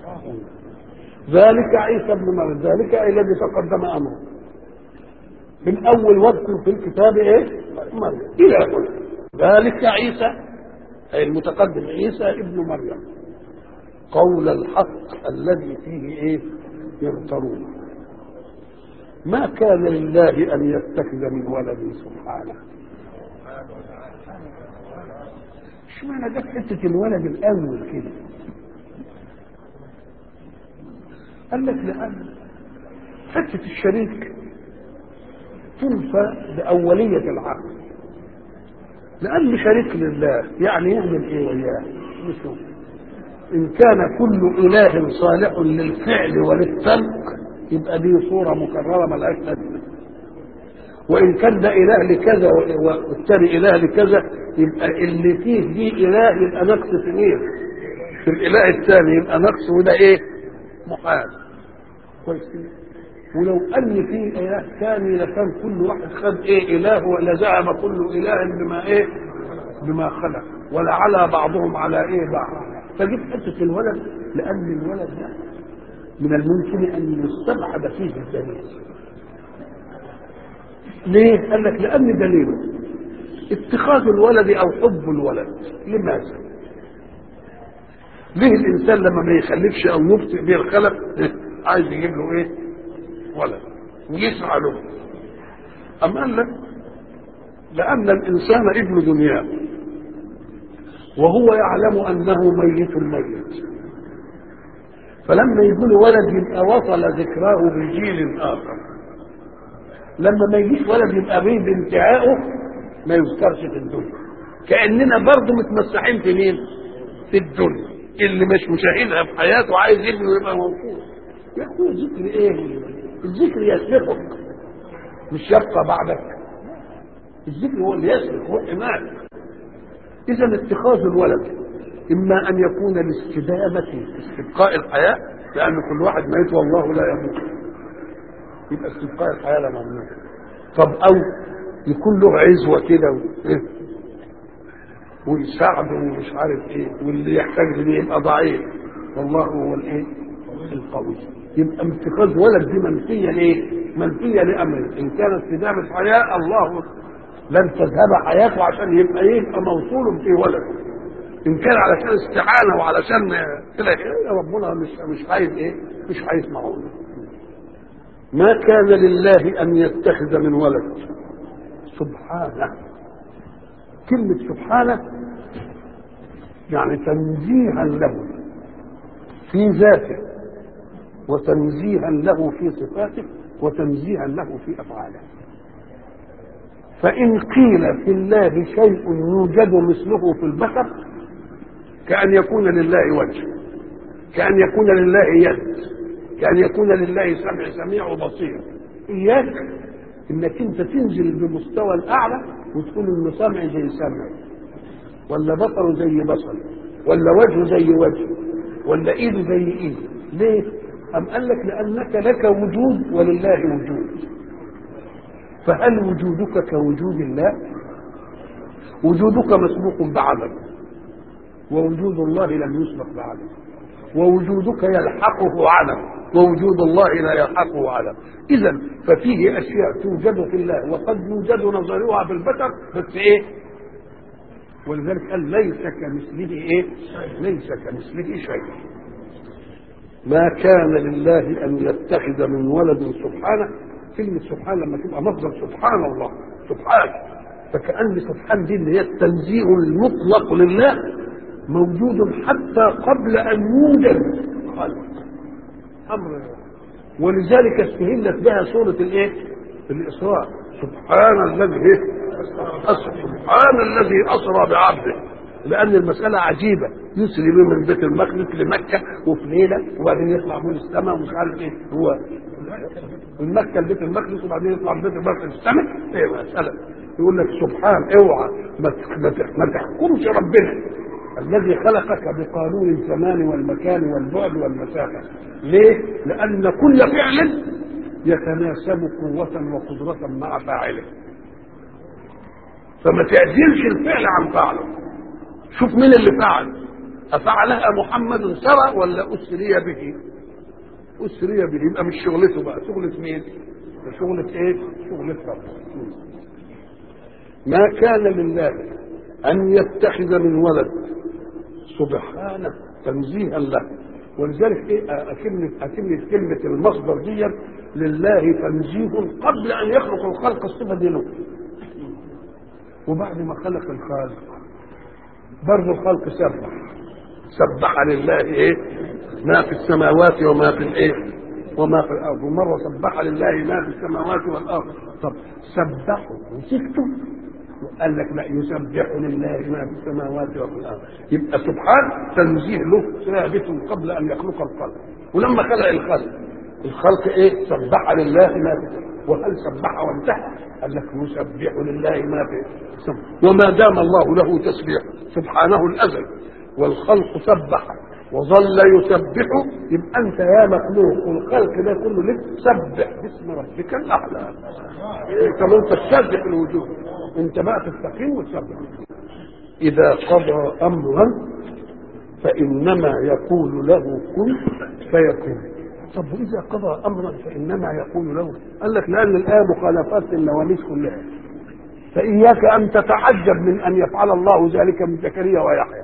ذلك عيسى بن مريم، ذلك اي الذي تقدم امره من اول وقت في الكتاب ايه؟ مريم الى هنا. ذلك عيسى اي المتقدم عيسى ابن مريم قول الحق الذي فيه ايه؟ يمترون. ما كان لله ان يتخذ من ولد سبحانه. اشمعنى جت حته الولد الاول كده؟ قال لك لان حته الشريك تنفى باوليه العقل، لان شريك لله يعني يعمل ايه وياه؟ نشوف. إن كان كل إله صالح للفعل وللترك يبقى دي صورة مكررة ملهاش لازمة. وإن كان ده إله لكذا والثاني إله لكذا يبقى اللي فيه دي إله يبقى نقص في مين؟ في الإله الثاني يبقى نقص، وده إيه؟ محال. كويس. ولو أن فيه إله ثاني لكان كل واحد خد إيه؟ إله، ولا زعم كل إله بما إيه؟ بما خلق، ولا على بعضهم على إيه بعض. فجيب حته الولد لان الولد ده من الممكن ان يستبعد فيه الدليل. ليه؟ قال لك لان دليله اتخاذ الولد او حب الولد. لماذا؟ ليه الانسان لما ما يخلفش او يبطئ به الخلف عايز يجيب له ايه؟ ولد ويسعى له. أم قال لك لان الانسان ابن دنياه وهو يعلم انه ميت ميت، فلما يقول ولد يبقى وصل ذكراه بجيل اخر. لما ما يجيش ولد يبقى بيه بانتهائه ما يذكرش في الدنيا. كاننا برضه متمسحين في مين؟ في الدنيا. اللي مش مشاهدها في حياته عايز ابنه يبقى موجود. يا اخويا الذكر ايه؟ الذكر يسبقك مش يبقى بعدك. الذكر هو اللي يسبق، هو الإيمان. إذا اتخاذ الولد إما أن يكون لاستدامة في استبقاء الحياة، لأن كل واحد ميت والله لا يموت، يبقى استبقاء الحياة لا ممنوع. طب أو يكون له عزوة كده ويساعده ومش عارف إيه، واللي يحتاج ليه يبقى ضعيف والله هو الإيه؟ القوي. يبقى اتخاذ ولد دي منفية ليه؟ منفية لأمره. إن كانت استدامة حياة الله لن تذهب حياته عشان يبقى يبقى موصول في ولد. ان كان علشان استعانه وعلشان كده ربنا مش مش عايز ايه؟ مش عايز معونه. ما كان لله ان يتخذ من ولد سبحانه. كلمه سبحانه يعني تنزيها له في ذاته، وتنزيها له في صفاته، وتنزيها له في افعاله. فإن قيل في الله شيء يوجد مثله في البشر كأن يكون لله وجه، كأن يكون لله يد، كأن يكون لله سمع سميع وبصير. إياك إنك أنت تنزل بمستوى الأعلى وتقول إن سمع زي سمع، ولا بصر زي بصر، ولا وجه زي وجه، ولا إيد زي إيد. ليه؟ أم قال لك لأنك لك وجود ولله وجود. فهل وجودك كوجود الله؟ وجودك مسبوق بعدم، ووجود الله لم يسبق بعدم، ووجودك يلحقه عدم، ووجود الله لا يلحقه عدم. إذا ففيه أشياء توجد في الله وقد يوجد نظرها في البشر، بس إيه؟ ولذلك قال ليس كمثله إيه؟ ليس كمثله شيء. ما كان لله أن يتخذ من ولد سبحانه. كلمة سبحان لما تبقى مصدر سبحان الله سبحان، فكأن سبحان دي اللي هي التنزيه المطلق لله موجود حتى قبل أن يوجد خلق أمر. ولذلك استهلت بها سورة الإيه؟ الإسراء. سبحان الذي أسرى سبحان الذي أسرى بعبده، لأن المسألة عجيبة. يسري به من بيت المقدس لمكة وفي ليلة، وبعدين يطلع من السماء ومش عارف إيه هو من مكة لبيت المقدس، وبعدين يطلع من بيت المقدس للسماء. إيه مسألة؟ يقول لك سبحان، اوعى ما تحكمش ربنا الذي خلقك بقانون الزمان والمكان والبعد والمسافة. ليه؟ لأن كل فعل يتناسب قوة وقدرة مع فاعله، فما تعزلش الفعل عن فاعله. شوف مين اللي فعل، أفعلها محمد سرى ولا أسري به؟ أسري به، يبقى مش شغلته بقى، شغلة مين؟ شغلة إيه؟ شغلة ربنا. ما كان لله أن يتخذ من ولد سبحانه تنزيها له. ولذلك ايه اكمل اكمل كلمه المصدر دي لله تنزيه قبل ان يخلق الخلق الصفه دي له، وبعد ما خلق الخالق برضه الخلق سبح سبح لله ايه ما في السماوات وما في الايه وما في الارض. ومره سبح لله ما في السماوات والارض. طب سبحوا وسكتوا، قال لك لا، يسبح لله ما في السماوات وفي الارض. يبقى سبحان تنزيه له ثابت قبل ان يخلق الخلق، ولما خلق الخلق الخلق ايه؟ سبح لله ما في. وهل سبح وانتهى؟ قال لك يسبح لله ما في السماوات. وما دام الله له تسبيح سبحانه الازل والخلق سبح وظل يسبح، يبقى انت يا مخلوق والخلق ده كله لك سبح باسم ربك الاعلى. انت ما انت تسبح الوجود، انت بقى تستقيم وتسبح. اذا قضى امرا فانما يقول له كن فيكون. طب اذا قضى امرا فانما يقول له، قال لك لان الايه مخالفات النواميس كلها، فاياك ان تتعجب من ان يفعل الله ذلك من زكريا ويحيى.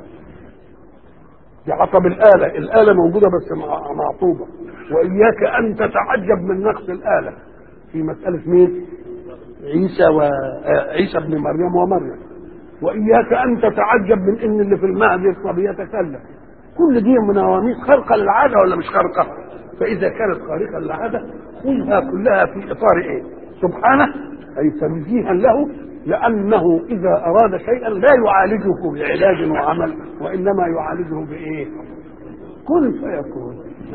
دي حطب الآلة، الآلة موجودة بس معطوبة. وإياك أن تتعجب من نقص الآلة في مسألة مين؟ عيسى وعيسى ابن مريم ومريم. وإياك أن تتعجب من إن اللي في المهد الصبي يتكلم. كل دي منواميس خارقة للعادة ولا مش خارقة؟ فإذا كانت خارقة للعادة خذها كلها في إطار إيه؟ سبحانه، أي تنزيها له، لأنه إذا أراد شيئا لا يعالجه بعلاج وعمل، وإنما يعالجه بإيه؟ كن فيكون.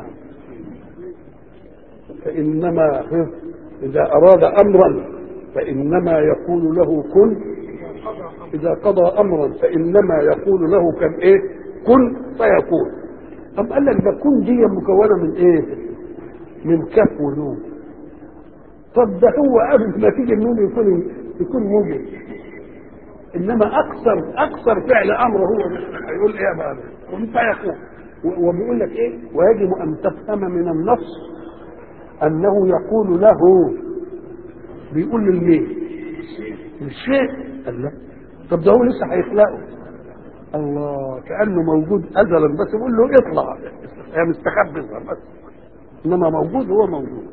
فإنما إذا أراد أمرا فإنما يقول له كن. إذا قضى أمرا فإنما يقول له كم إيه؟ كن فيكون. طب قال لك ده كن دي مكونة من إيه؟ من كف ونون. طب ده هو قبل ما تيجي النون يكون يكون موجب، انما اكثر اكثر فعل امر هو هيقول ايه بقى؟ كن فيكون. وبيقول لك ايه؟ ويجب ان تفهم من النص انه يقول له، بيقول للمين؟ الشيء. قال لا، طب ده هو لسه هيخلقه. الله، كانه موجود ازلا بس بيقول له اطلع، هي مستخبي بس، انما موجود هو موجود.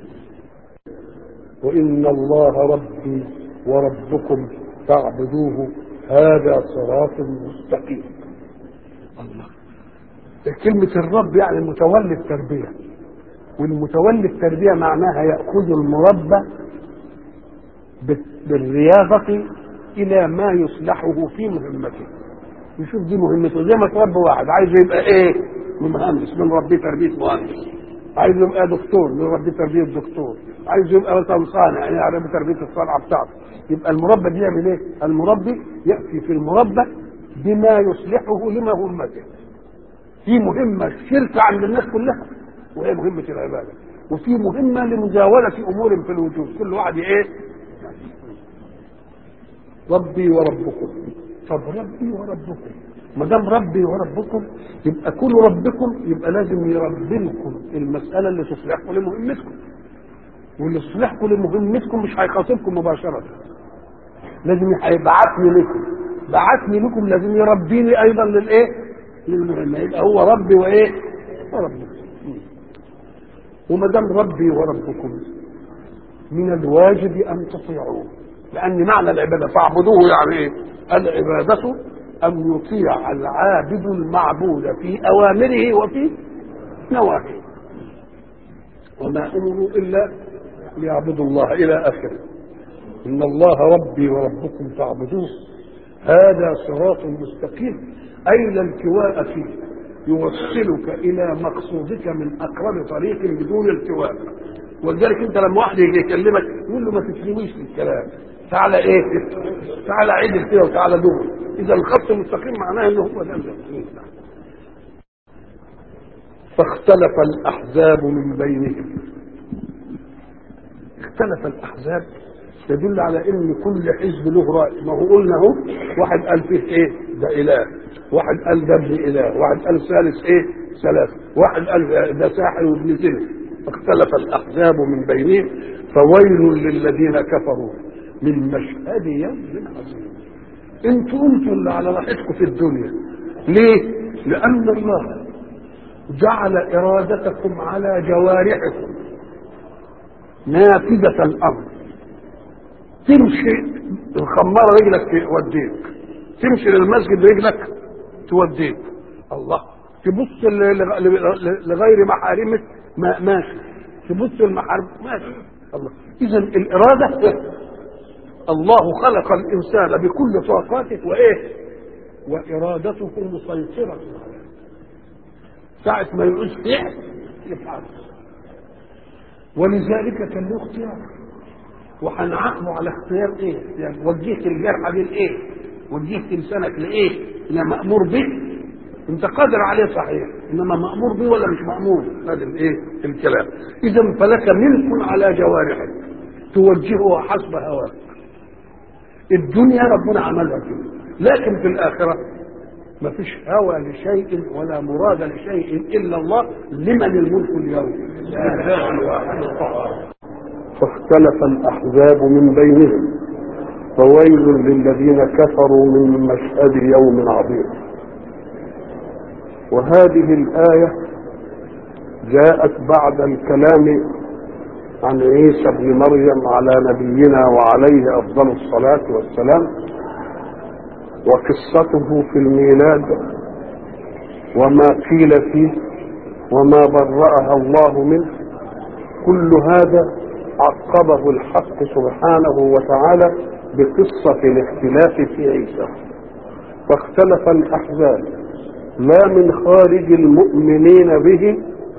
وإن الله ربي وربكم فاعبدوه هذا صراط مستقيم. الله، كلمة الرب يعني المتولي التربية، والمتولي التربية معناها يأخذ المربى بالرياضة إلى ما يصلحه في مهمته. يشوف دي مهمته، زي ما تربي واحد عايز يبقى إيه؟ مهندس، من ربي تربية مهندس. عايز يبقى دكتور، من ربي تربية دكتور. عايز يبقى مثلا صانع، يعني يعرف تربيه الصنعه بتاعته. يبقى المربى بيعمل ايه؟ المربي ياتي في المربى بما يصلحه لمهمته. في مهمه الشرك عند الناس كلها وهي مهمه العباده، وفي مهمه لمزاوله امور في الوجود، كل واحد ايه؟ ربي وربكم. طب ربي وربكم ما دام ربي وربكم يبقى كل ربكم يبقى لازم يربي لكم المساله اللي تصلحكم لمهمتكم، واللي تصلحكم لمهمتكم مش هيخاطبكم مباشره، لازم هيبعتني لكم، بعتني لكم لازم يربيني ايضا للايه؟ للمهمه. يبقى هو ربي وايه؟ وربكم. وما دام ربي وربكم من الواجب ان تطيعوه، لان معنى العباده فاعبدوه يعني ايه؟ العباده ان يطيع العابد المعبود في اوامره وفي نواهيه، وما امروا الا ليعبدوا الله الى اخره. ان الله ربي وربكم فاعبدوه هذا صراط مستقيم، اي لا التواء فيه، يوصلك الى مقصودك من اقرب طريق بدون التواء. ولذلك انت لما واحد يجي يكلمك يقول له ما تفهميش في الكلام، تعالى ايه؟ تعالى عدل كده وتعالى دور. اذا الخط المستقيم معناه انه هو ده المستقيم. فاختلف الاحزاب من بينهم. اختلف الاحزاب يدل على ان كل حزب له راي. ما هو قلنا اهو، واحد قال فيه ايه؟ ده اله، واحد قال ده ابن اله، واحد قال ثالث ايه؟ ثلاثه، واحد قال ده ساحر وابن زنا. فاختلف الاحزاب من بينهم فويل للذين كفروا من مشهد يوم عظيم. انتوا انتوا اللي على راحتكم في الدنيا. ليه؟ لان الله جعل ارادتكم على جوارحكم نافذه الامر. تمشي الخماره رجلك توديك، تمشي للمسجد رجلك توديك. الله، تبص لغير محارمك ما ماشي، تبص للمحارم ماشي. الله، اذا الاراده الله خلق الانسان بكل طاقاته وايه؟ وارادته مسيطره عليه. ساعه ما يعوز فعل يفعل، ولذلك كان له اختيار، وهنعاقبه على اختيار ايه؟ يعني وجهت الجرح دي لايه؟ وجهت لسانك لايه؟ لا مامور به، انت قادر عليه صحيح، انما مامور به ولا مش مامور؟ هذا الايه؟ الكلام. اذا فلك ملك على جوارحك توجهه حسب هواك. الدنيا ربنا عملها كده، لكن في الاخره ما فيش هوى لشيء ولا مراد لشيء الا الله. لمن الملك اليوم؟ لا الواحد القهار. فاختلف الأحزاب من بينهم فويل للذين كفروا من مشهد يوم عظيم. وهذه الآية جاءت بعد الكلام عن عيسى ابن مريم على نبينا وعليه أفضل الصلاة والسلام، وقصته في الميلاد وما قيل فيه وما برأها الله منه. كل هذا عقبه الحق سبحانه وتعالى بقصة الاختلاف في عيسى. فاختلف الأحزاب لا من خارج المؤمنين به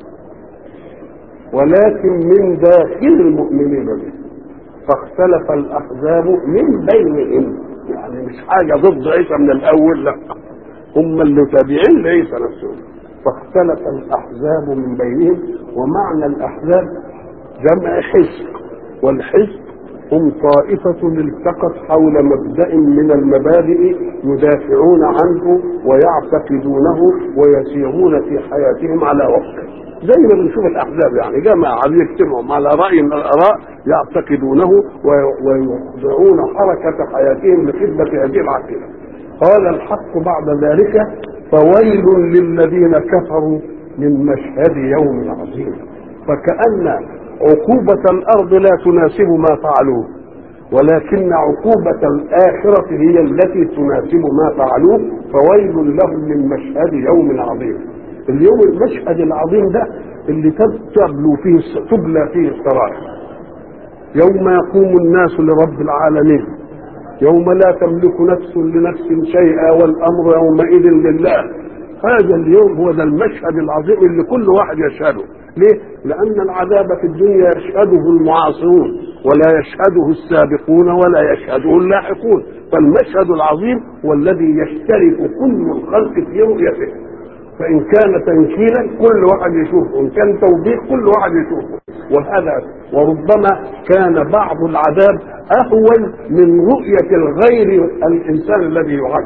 ولكن من داخل المؤمنين به. فاختلف الأحزاب من بينهم، يعني مش حاجة ضد عيسى من الأول، لا، هم اللي تابعين لعيسى نفسهم. فاختلف الأحزاب من بينهم. ومعنى الأحزاب جمع حزب، والحزب هم طائفة التقت حول مبدأ من المبادئ يدافعون عنه ويعتقدونه ويسيرون في حياتهم على وفقه. زي ما بنشوف الأحزاب، يعني جماعة يجتمعوا على رأي من الآراء يعتقدونه ويخضعون حركة حياتهم لخدمة هذه العقيدة. قال الحق بعد ذلك فويل للذين كفروا من مشهد يوم عظيم. فكأن عقوبة الأرض لا تناسب ما فعلوه، ولكن عقوبة الآخرة هي التي تناسب ما فعلوه. فويل لهم من مشهد يوم عظيم. اليوم المشهد العظيم ده اللي تبلو فيه تبلى فيه السرائر، يوم يقوم الناس لرب العالمين، يوم لا تملك نفس لنفس شيئا والأمر يومئذ لله. هذا اليوم هو ذا المشهد العظيم اللي كل واحد يشهده. ليه؟ لأن العذاب في الدنيا يشهده المعاصرون ولا يشهده السابقون ولا يشهده اللاحقون. فالمشهد العظيم هو الذي يشترك كل الخلق في رؤيته، فإن كان تنكيلا كل واحد يشوفه، وإن كان توبيخ كل واحد يشوفه. وهذا وربما كان بعض العذاب أهون من رؤية الغير الإنسان الذي يعذب.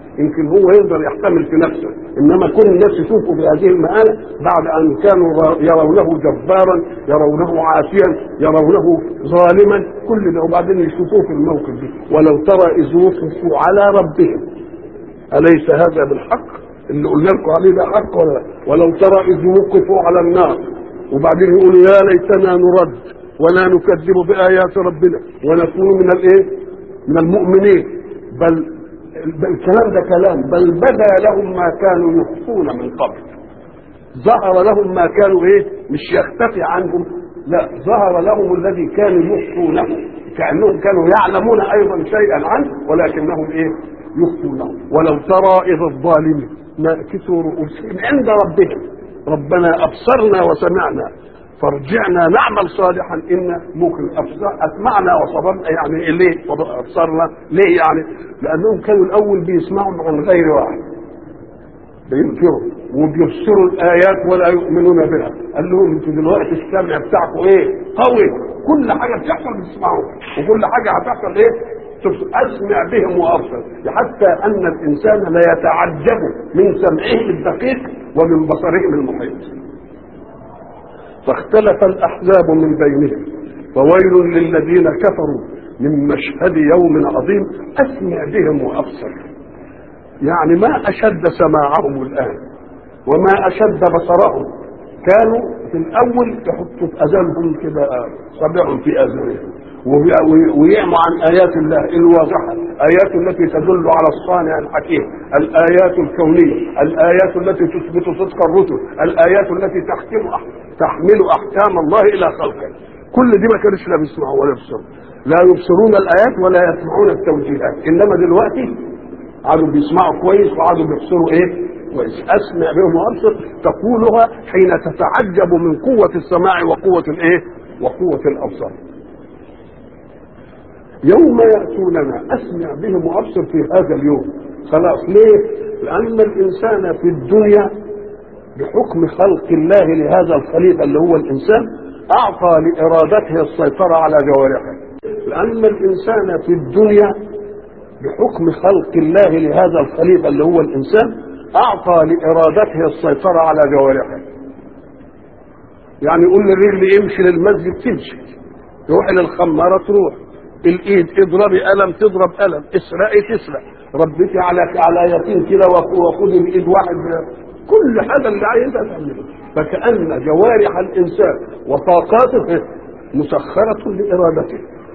يمكن هو يقدر يحتمل في نفسه، انما كل الناس يشوفوا بهذه المآلة بعد ان كانوا يرونه جبارا، يرونه عافيا، يرونه ظالما، كل ده وبعدين يشوفوه في الموقف ده. ولو ترى اذ وقفوا على ربهم اليس هذا بالحق؟ اللي قلنا لكم عليه ده حق ولا لا؟ ولو ترى اذ وقفوا على النار وبعدين يقولوا يا ليتنا نرد ولا نكذب بآيات ربنا ونكون من الايه؟ من المؤمنين. بل الكلام ده كلام، بل بدا لهم ما كانوا يخفون من قبل. ظهر لهم ما كانوا ايه؟ مش يختفي عنهم، لا، ظهر لهم الذي كانوا يخفونه، كأنهم كانوا يعلمون ايضا شيئا عنه ولكنهم ايه؟ يخفونه. ولو ترى اذ الظالمين ناكسوا رؤوسهم عند ربهم ربنا ابصرنا وسمعنا فارجعنا نعمل صالحا إن ممكن أسمعنا وصبرنا. يعني ليه أبصرنا؟ ليه يعني؟ لأنهم كانوا الأول بيسمعوا عن غير واحد، بينكروا وبيبصروا الآيات ولا يؤمنون بها. قال لهم انتوا دلوقتي السمع بتاعكم ايه؟ قوي، كل حاجة بتحصل بتسمعوها وكل حاجة هتحصل ايه؟ أسمع بهم وأبصر. حتى أن الإنسان لا يتعجب من سمعه الدقيق ومن بصرهم المحيط. فاختلف الأحزاب من بينهم فويل للذين كفروا من مشهد يوم عظيم أسمع بهم وأبصر. يعني ما أشد سماعهم الآن وما أشد بصرهم. كانوا في الأول يحطوا في أذانهم كده صبعهم في أذانهم ويعموا عن آيات الله الواضحة، آيات التي تدل على الصانع الحكيم، الآيات الكونية، الآيات التي تثبت صدق الرسل، الآيات التي تحكم تحمل أحكام الله إلى خلقه. كل دي ما كانش لا بيسمعوا ولا يبصروا، لا يبصرون الآيات ولا يسمعون التوجيهات. إنما دلوقتي قعدوا بيسمعوا كويس وقعدوا بيبصروا إيه كويس. أسمع بهم وأبصر تقولها حين تتعجب من قوة السماع وقوة الإيه وقوة الأبصار. يوم يأتوننا أسمع بهم وأبصر في هذا اليوم. خلاص ليه؟ لأن الإنسان في الدنيا بحكم خلق الله لهذا الخليفة اللي هو الإنسان أعطى لإرادته السيطرة على جوارحه. لأن الإنسان في الدنيا بحكم خلق الله لهذا الخليفة اللي هو الإنسان أعطى لإرادته السيطرة على جوارحه. يعني يقول للرجل امشي للمسجد تمشي، روح للخمارة تروح، الايد اضربي قلم تضرب قلم، اسرقي تسرق، ربيتي على على يتيم كده وخدي بايد واحد، كل حاجه اللي عايزها تعمله. فكأن جوارح الانسان وطاقاته مسخره لارادته.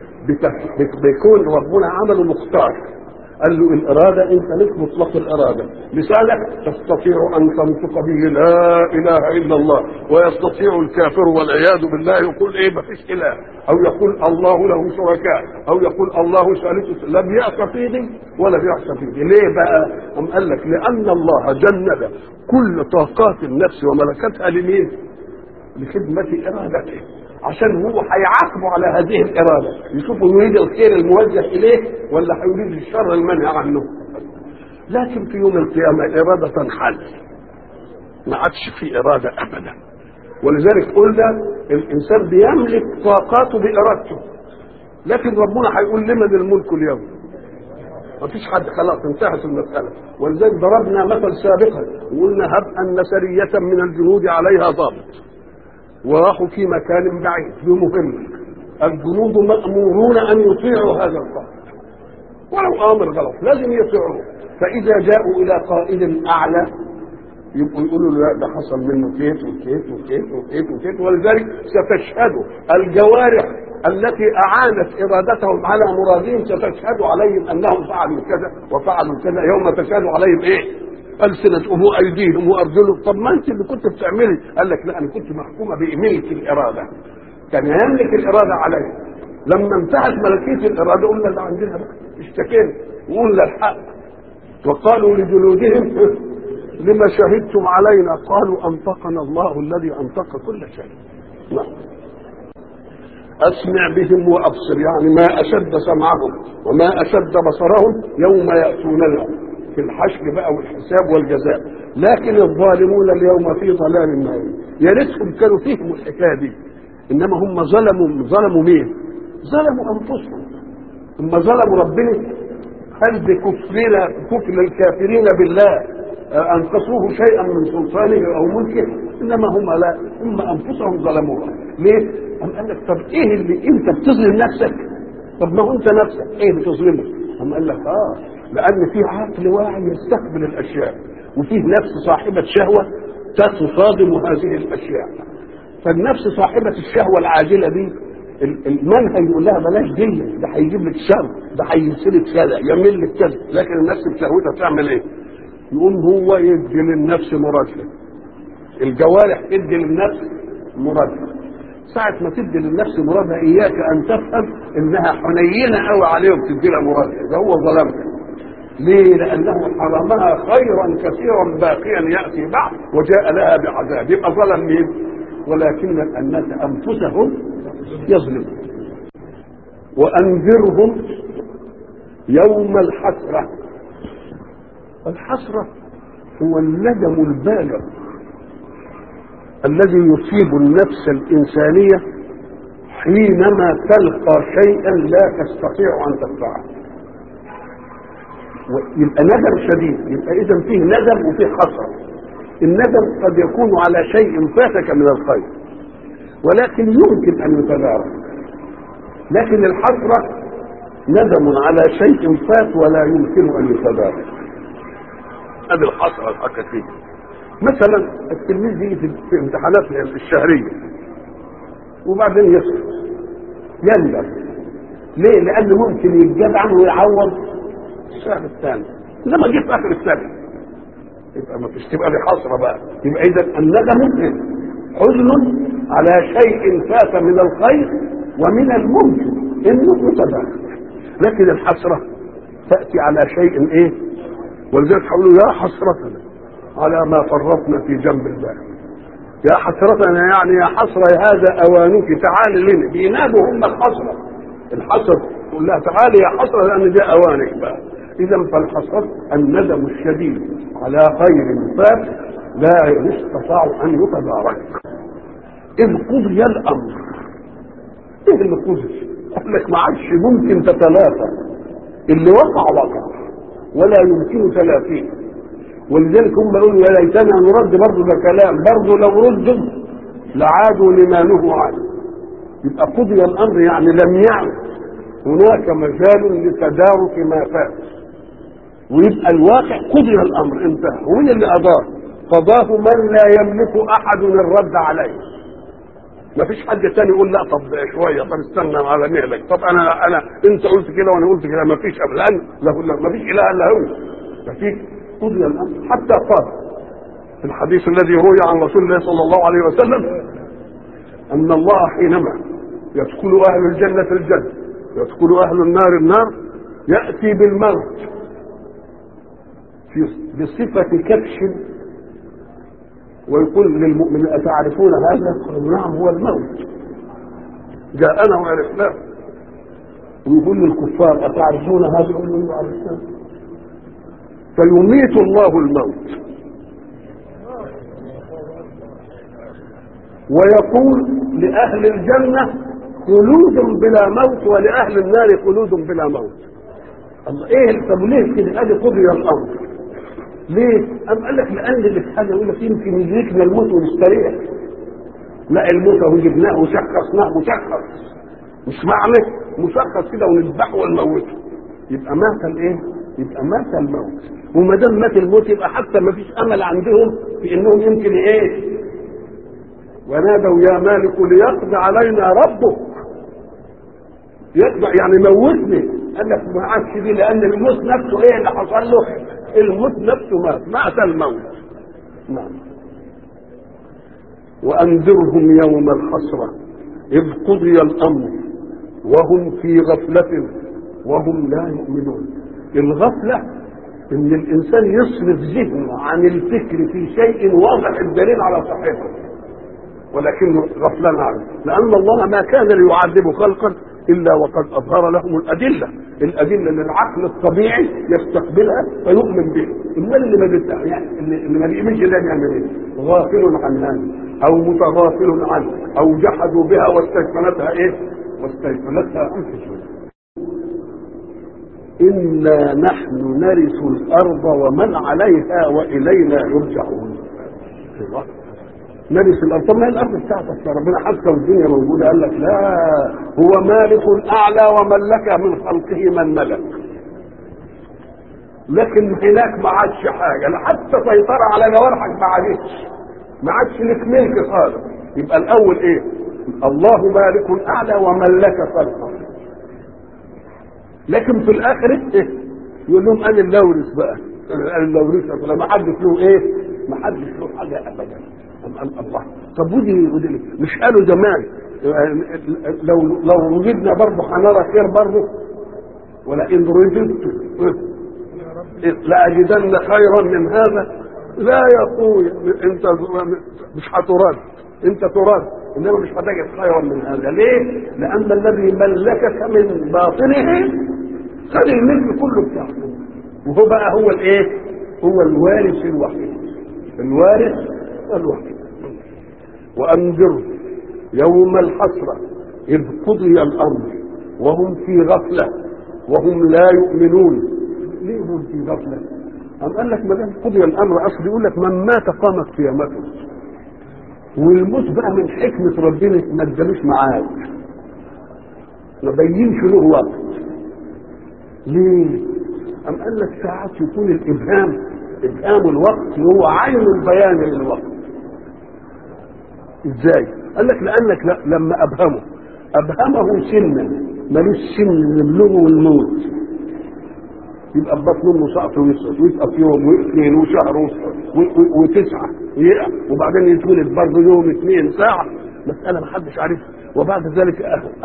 بيكون ربنا عمله مختار، قال له الاراده انت لك مطلق الاراده. لسانك تستطيع ان تنطق به لا اله الا الله، ويستطيع الكافر والعياذ بالله يقول ايه ما فيش اله، او يقول الله له شركاء، او يقول الله ثالث. لا بيعصى في دي ولا بيعصى في دي. ليه بقى؟ هم قال لك لان الله جند كل طاقات النفس وملكتها لمين؟ لخدمه ارادته، عشان هو هيعاقبه على هذه الإرادة، يشوفوا يريد الخير الموجه إليه ولا هيريد الشر المنهي عنه. لكن في يوم القيامة الإرادة تنحل، ما عادش في إرادة أبدا. ولذلك قلنا الإنسان بيملك طاقاته بإرادته، لكن ربنا هيقول لمن الملك اليوم؟ ما فيش حد، خلاص انتهت المسألة. ولذلك ضربنا مثل سابقا وقلنا هب أن سرية من الجنود عليها ضابط وراحوا في مكان بعيد بمهمة، الجنود مأمورون أن يطيعوا هذا القائد ولو آمر غلط لازم يطيعوه. فإذا جاءوا إلى قائد أعلى يبقوا يقولوا له ده حصل منه كيت وكيت وكيت وكيت وكيت. ولذلك ستشهد الجوارح التي أعانت إرادتهم على مرادهم ستشهد عليهم أنهم فعلوا كذا وفعلوا كذا. يوم تشهد عليهم إيه؟ ألسنتهم وأيديهم وأرجلهم. طب ما أنت اللي كنت بتعملي. قال لك لا، أنا كنت محكومة بملك الإرادة، كان يملك الإرادة عليه. لما انتهت ملكية الإرادة قلنا اللي عندنا اشتكينا وقلنا الحق. وقالوا لجلودهم لما شهدتم علينا؟ قالوا أنطقنا الله الذي أنطق كل شيء. نعم. أسمع بهم وأبصر، يعني ما أشد سمعهم وما أشد بصرهم يوم يأتوننا في الحشر بقى والحساب والجزاء. لكن الظالمون اليوم في ضلال مبين. يا ريتهم كانوا فيهم الحكايه دي، انما هم ظلموا. ظلموا مين؟ ظلموا انفسهم. هم ظلموا ربنا. هل بكفرنا كفر الكافرين بالله انقصوه شيئا من سلطانه او ملكه؟ انما هم لا، هم انفسهم ظلموها. ليه؟ أم قال لك طب ايه اللي انت بتظلم نفسك؟ طب ما هو انت نفسك ايه بتظلمه؟ أم قال لك اه لان في عقل واعي يستقبل الاشياء، وفيه نفس صاحبه شهوه تصادم هذه الاشياء. فالنفس صاحبه الشهوه العاجله دي المنهج يقول لها بلاش دي، ده هيجيب لك شر، ده هيسلك كذا، يعمل لك كذا، لكن النفس بشهوتها تعمل ايه؟ يقوم هو يدي للنفس مرادها. الجوارح تدي للنفس مرادها. ساعة ما تدي للنفس مرادها اياك ان تفهم انها حنينه قوي عليهم تدي لها مرادها، ده هو ظلمها. ليه؟ لانه حرمها خيرا كثيرا باقيا ياتي بعد وجاء لها بعذاب، يبقى ظلم مين؟ ولكن الناس انفسهم يظلمون. وانذرهم يوم الحسره. الحسره هو الندم البالغ الذي يصيب النفس الانسانيه حينما تلقى شيئا لا تستطيع ان تدفعه. يبقى ندم شديد، يبقى اذا فيه ندم وفيه حسره. الندم قد يكون على شيء فاتك من الخير ولكن يمكن ان يتدارك، لكن الحسره ندم على شيء فات ولا يمكن ان يتدارك. هذه الحسره الحقيقيه. مثلا التلميذ يجي في امتحانات الشهريه وبعدين يسقط يندم. ليه؟ لانه ممكن يتجاب عنه ويعوض الشهر الثاني، لما جه في اخر السنه يبقى ما فيش، تبقى دي حسره بقى. يبقى اذا الندم حزن على شيء فات من الخير ومن الممكن انه يتدارك، لكن الحسره تاتي على شيء ايه؟ ولذلك حولوا يا حسرتنا على ما فرطنا في جنب الله. يا حسرتنا يعني يا حسره هذا اوانك، تعالي لنا. بينادوا هم الحسره، الحسره تقول لها تعالي يا حسره لان ده اوانك بقى. اذا فالحسره الندم الشديد على خير فات لا يستطاع ان يتدارك. اذ قضي الامر. ايه اللي قضي؟ قال لك ما عادش ممكن تتلافى، اللي وقع وقع ولا يمكن تلافيه. ولذلك هم يقولوا يا ليتنا نرد، برضه ده كلام، برضه لو ردوا لعادوا لما نهوا عنه. يبقى قضي الامر يعني لم يعد هناك مجال لتدارك ما فات، ويبقى الواقع قضي الامر انتهى. ومن اللي اضاف؟ قضاه من لا يملك احد الرد عليه. ما فيش حد تاني يقول لا طب شويه، طب استنى على مهلك، طب انا انا انت قلت كده وانا قلت كده. ما فيش الان، ما فيش اله الا هو. ما فيش قضي الامر. حتى قال في الحديث الذي روي عن رسول الله صلى الله عليه وسلم ان الله حينما يدخل اهل الجنه الجنه يدخل اهل النار النار ياتي بالموت بصفه كبش ويقول للمؤمنين اتعرفون هذا؟ قالوا نعم هو الموت جاءنا وعرفناه. ويقول للكفار اتعرفون هذا؟ يقولوا عرفناه. فيميت الله الموت ويقول لأهل الجنة خلود بلا موت ولأهل النار خلود بلا موت. الله ايه؟ طب ليه كده؟ ادي قضي الامر. ليه؟ أم قال لك لأن اللي في حاجة يقول لك يمكن يدركنا الموت ونستريح. لا، الموت اهو جبناه وشخصناه مشخص، مش معنى مشخص كده ونذبحه ونموته. يبقى مات الايه؟ يبقى مات الموت. وما دام مات الموت يبقى حتى ما فيش امل عندهم في انهم يمكن ايه؟ ونادوا يا مالك ليقضي علينا ربك. يقضي يعني موتني. قال لك ما عادش دي، لان الموت نفسه ايه اللي حصل له؟ الموت نفسه مات، مات الموت. نعم. وانذرهم يوم الحسره اذ قضي الامر وهم في غفله وهم لا يؤمنون. الغفله ان الانسان يصرف ذهنه عن الفكر في شيء واضح الدليل على صحته ولكنه غفلان عنه، لان الله ما كان ليعذب خلقا الا وقد اظهر لهم الادله، الادله اللي العقل الطبيعي يستقبلها فيؤمن بها. امال اللي ما بيتع... يعني اللي ما بيؤمنش ده يعمل ايه؟ غافل عن هذا او متغافل عنه او جحدوا بها واستيقنتها ايه؟ واستيقنتها انفسهم. إنا نحن نرث الأرض ومن عليها وإلينا يرجعون. نرث الأرض. طب ما هي الأرض بتاعتك يا ربنا، حتى والدنيا موجودة. قال لك لا، هو مالك الأعلى وملك من خلقه من ملك، لكن هناك ما عادش حاجة، لا حتى سيطرة على جوارحك ما عادش، ما عادش لك ملك خالص. يبقى الأول إيه؟ الله مالك الأعلى وملك خلقه. لكن في الآخرة إيه؟ يقول لهم أنا اللي أورث بقى، أنا اللي أورث، ما حدش له إيه؟ ما حدش له حاجة أبدا. الله. طب ودي ودي مش قالوا زمان لو لو وجدنا برضه هنرى خير برضه، ولئن رددت لأجدن خيرا من هذا. لا يا اخويا، انت مش هترد، انت ترد انما مش هتجد خيرا من هذا. ليه؟ لان الذي ملكك من باطنه خلي الملك كله بتاعه، وهو بقى هو الايه؟ هو الوارث الوحيد، الوارث الوحيد. وانذر يوم الحسرة اذ قضي الامر وهم في غفلة وهم لا يؤمنون. ليه هم في غفلة؟ أم قال لك ما دام قضي الامر، اصل يقول لك من مات قامت قيامته، والموت بقى من حكمة ربنا ما ادالوش معاد، ما بينش له وقت. ليه؟ أم قال لك ساعات يكون الابهام، ابهام الوقت هو عين البيان للوقت. ازاي؟ قال لك لانك لا، لما ابهمه ابهمه سنا ملوش سن يبلغه الموت، يبقى بطن امه سقط ويسقط في يوم واثنين وشهر وتسعه ويقع، وبعدين يتولد برضه يوم اثنين ساعه، مساله ما حدش عارفها. وبعد ذلك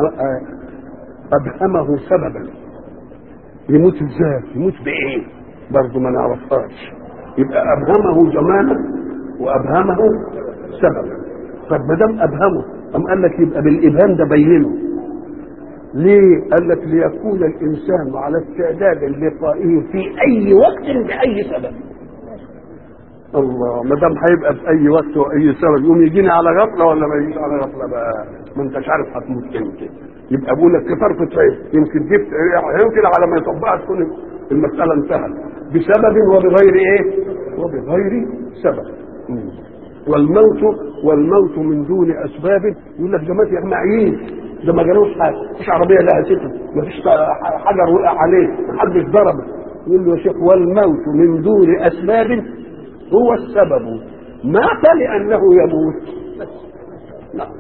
ابهمه سببا، يموت ازاي؟ يموت بايه؟ برضه ما نعرفهاش. يبقى ابهمه زمانا وابهمه سببا. طب ما دام ابهمه، ام قال لك يبقى بالابهام ده بينه. ليه؟ قال لك ليكون الانسان على استعداد لقائه في اي وقت باي سبب. الله، ما دام هيبقى في اي وقت واي سبب يقوم يجيني على غفله ولا ما يجيش على غفله بقى؟ ما انتش عارف هتموت امتى. يبقى بقول لك كفرت شيء، يمكن جبت يمكن على ما يطبقها تكون المساله انتهت بسبب وبغير ايه؟ وبغير سبب. والموت والموت من دون اسباب. يقول لك ده مات يا معين، ده ما جالوش حاجه، مفيش عربيه لها سكه، مفيش حجر وقع عليه، محدش ضربه. يقول له يا شيخ والموت من دون اسباب هو السبب، مات لانه يموت بس. نعم.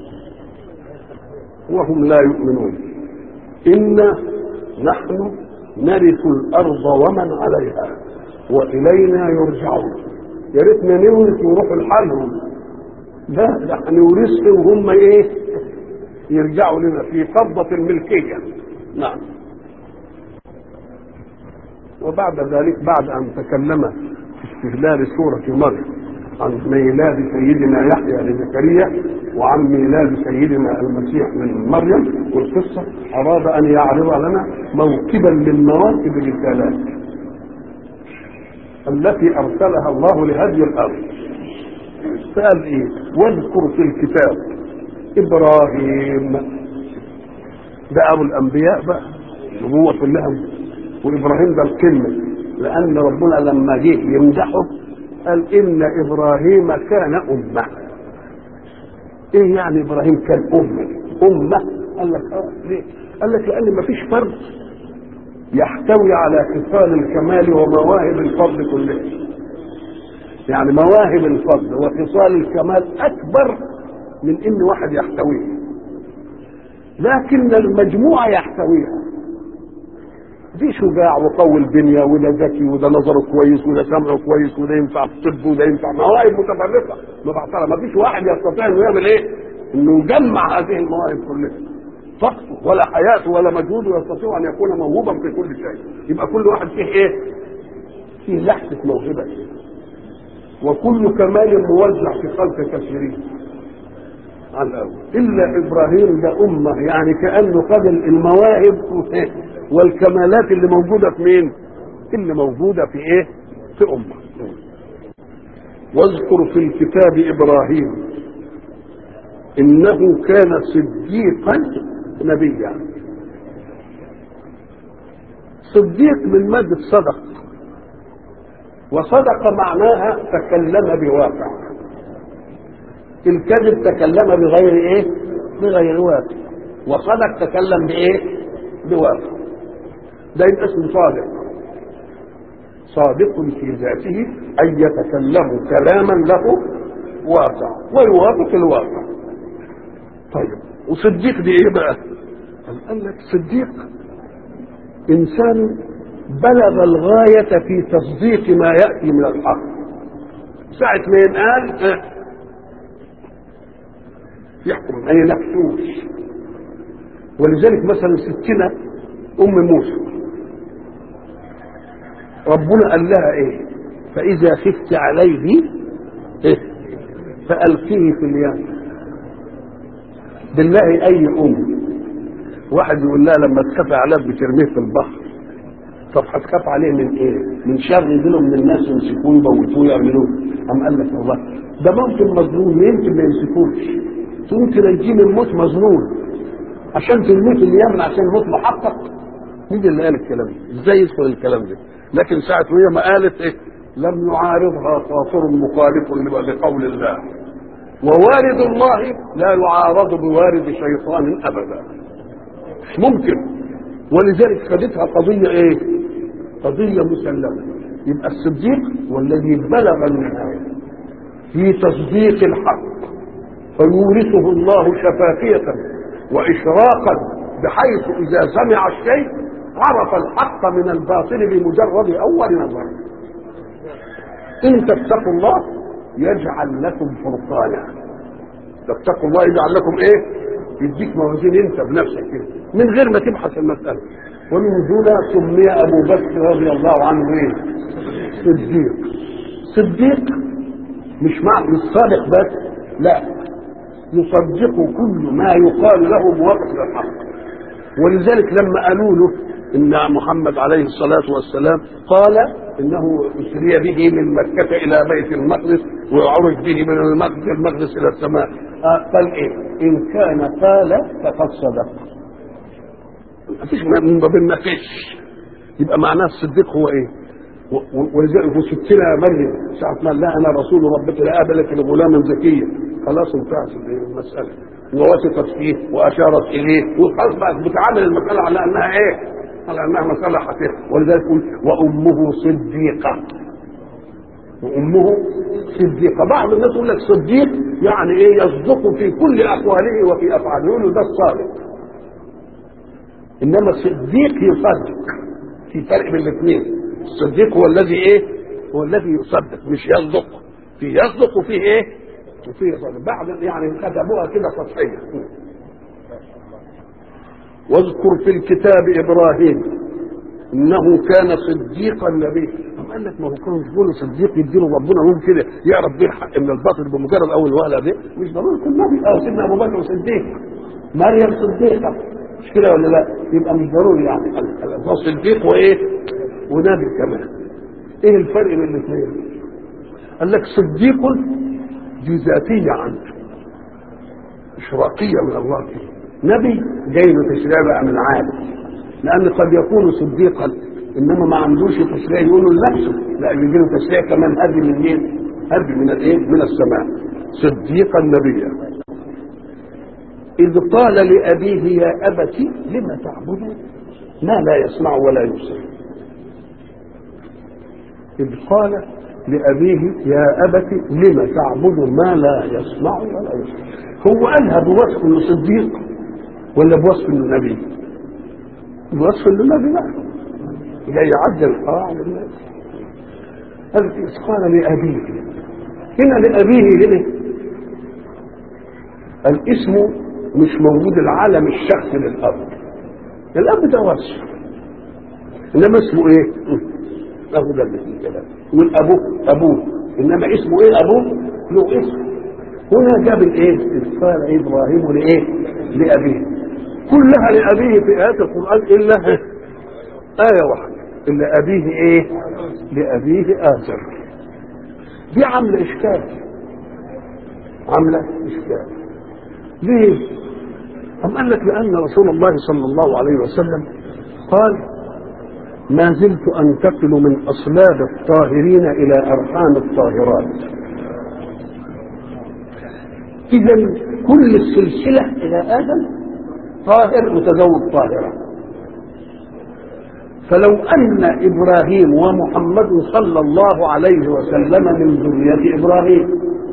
وهم لا يؤمنون. إنا نحن نرث الأرض ومن عليها وإلينا يرجعون. يا ريتنا نورث ونروح لحالهم، لا ده هنورثهم وهم ايه؟ يرجعوا لنا في قبضة الملكية. نعم. وبعد ذلك بعد أن تكلم في استهلال سورة مريم عن ميلاد سيدنا يحيى لزكريا وعن ميلاد سيدنا المسيح من مريم والقصة، أراد أن يعرض لنا موكبا من مواكب الرسالات التي أرسلها الله لهدي الأرض. فقال إيه؟ واذكر في الكتاب إبراهيم، ده أبو الأنبياء بقى، النبوة كلها، وإبراهيم ده الكلمة، لأن ربنا لما جه يمدحه قال إن إبراهيم كان أمة. إيه يعني إبراهيم كان أمة؟ أمة؟ قال لك آه ليه؟ قال لك لأن ما فيش فرد يحتوي على خصال الكمال ومواهب الفضل كلها. يعني مواهب الفضل وخصال الكمال أكبر من إن واحد يحتويها، لكن المجموعة يحتويها. دي شجاع وقوي البنية، وده ذكي، وده نظره كويس، وده سمعه كويس، وده ينفع في الطب، وده ينفع مواهب متفرقة مبعثرة. ما فيش واحد يستطيع انه يعمل ايه؟ انه يجمع هذه المواهب كلها. طاقته ولا حياته ولا مجهوده يستطيع ان يكون موهوبا في كل شيء. يبقى كل واحد فيه ايه؟ فيه لحظة موهبة، وكل كمال موزع في خلق كثيرين على الأول. إلا إبراهيم ده أمة، يعني كأنه قد المواهب والكمالات اللي موجودة في مين؟ اللي موجودة في إيه؟ في أمة. واذكر في الكتاب إبراهيم إنه كان صديقا نبيا. صديق من مادة صدق، وصدق معناها تكلم بواقع. الكذب تكلم بغير ايه؟ بغير واقع. وصدق تكلم بايه؟ بواقع. ده يبقى اسمه صادق. صادق في ذاته أن يتكلم كلاما له واقع ويوافق الواقع. طيب وصديق دي ايه بقى؟ قال لك صديق انسان بلغ الغاية في تصديق ما يأتي من الحق. ساعة ما ينقال اه يحكم ما ينفسوش. ولذلك مثلا ستنا ام موسى ربنا قال لها ايه؟ فاذا خفت عليه إيه؟ فالقيه في اليم. بالله اي ام واحد يقول لها لما تخاف عليه بترميه في البحر، طب هتخاف عليه من ايه؟ من شر يجيله من الناس يمسكوه يموتوه يعملوه. قام قال لك والله ده ممكن مظلوم يمكن ما يمسكوش، ممكن يجي من موت مظلوم عشان ترميه في اليمن عشان يموت محقق. مين اللي قال الكلام ده؟ ازاي يدخل الكلام ده؟ لكن ساعة وهي ما قالت ايه؟ لم يعارضها خاطر مخالف لقول الله، ووارد الله لا يعارض بوارد شيطان ابدا، مش ممكن. ولذلك خدتها قضية ايه؟ قضية مسلمة. يبقى الصديق والذي بلغ النهاية في تصديق الحق فيورثه الله شفافية وإشراقا، بحيث إذا سمع الشيء عرف الحق من الباطل بمجرد أول نظر. إن تتقوا الله يجعل لكم فرقانا. تتقوا الله يجعل لكم إيه؟ يديك موازين أنت بنفسك كده من غير ما تبحث المسألة. ومن هنا سمي أبو بكر رضي الله عنه إيه؟ صديق. صديق مش معنى الصادق بس، لا، يصدق كل ما يقال له موافق للحق. ولذلك لما قالوا له ان محمد عليه الصلاه والسلام قال انه اسري به من مكه الى بيت المقدس ويعرج به من المقدس الى السماء، قال ايه؟ ان كان قال فقد صدق. مفيش من باب ما فيش. يبقى معناه الصديق هو ايه؟ ولذلك ستنا مريم ساعه ما قال لها انا رسول ربك لا اب لك لغلاما زكيا، خلاص انتهت المساله ووثقت فيه واشارت اليه وخلاص بقت بتعامل المساله على انها ايه؟ على انها مساله حقيقيه. ولذلك يقول وامه صديقه. وامه صديقه. بعض الناس يقول لك صديق يعني ايه؟ يصدق في كل اقواله وفي افعاله، يقولوا ده الصادق. انما الصديق يصدق. في فرق بين الاثنين. الصديق هو الذي ايه؟ هو الذي يصدق مش يصدق. في يصدق وفيه ايه؟ وفيه صدق. بعض يعني كتبوها كده سطحيه. واذكر في الكتاب ابراهيم انه كان صديقا نبيا. قال لك ما هو كانوا يقولوا صديق يديله ربنا ممكن كده يعرف بيه الحق من الباطل بمجرد اول وهله دي. مش ضروري يكون نبي. اه سيدنا ابو بكر صديق، مريم صديقه، مش كده ولا لا؟ يبقى مش ضروري يعني ده صديق وايه؟ ونبي كمان. ايه الفرق بين الاثنين؟ قال لك صديق دي ذاتيه عنه اشراقيه من الله فيه. نبي جاي له تشريع بقى من عالم، لان قد يكون صديقا انما ما عندوش تشريع يقولوا لنفسه، لا يجي له تشريع كمان هدي من مين؟ هدي من الايه؟ من السماء. صديقا نبيا. اذ قال لابيه يا ابت لم تعبد ما لا يسمع ولا يبصر. اذ قال لابيه يا ابت لم تعبد ما لا يسمع ولا يبصر. هو قالها بوصف انه صديق ولا بوصف انه نبي؟ بوصف انه نبي بقى جاي يعدل اه للناس. قال قال لابيه. هنا لابيه هنا الاسم مش موجود، العالم الشخصي للاب. الاب ده وصف، انما اسمه ايه؟ ابو ده الكلام. والابوه ابوه، انما اسمه ايه؟ ابوه له اسم. هنا جاب الايه؟ قال ابراهيم لايه؟ لابيه. كلها لابيه في ايات القران الا ايه واحده، الا ابيه ايه؟ لابيه آزر. دي عامله اشكال، عامله اشكال. ليه؟ أم قال لك لأن رسول الله صلى الله عليه وسلم قال ما زلت أنتقل من أصلاب الطاهرين إلى أرحام الطاهرات. إذا كل السلسلة إلى آدم طاهر متزوج طاهرة. فلو أن إبراهيم ومحمد صلى الله عليه وسلم من ذرية إبراهيم،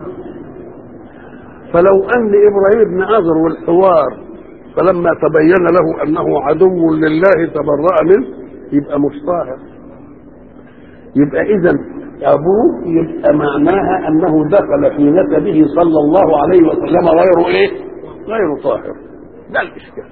فلو أن إبراهيم بن آزر والحوار فلما تبين له أنه عدو لله تبرأ منه، يبقى مش طاهر. يبقى إذن أبوه يبقى معناها أنه دخل في نسبه صلى الله عليه وسلم غير إيه؟ غير طاهر. ده الإشكال.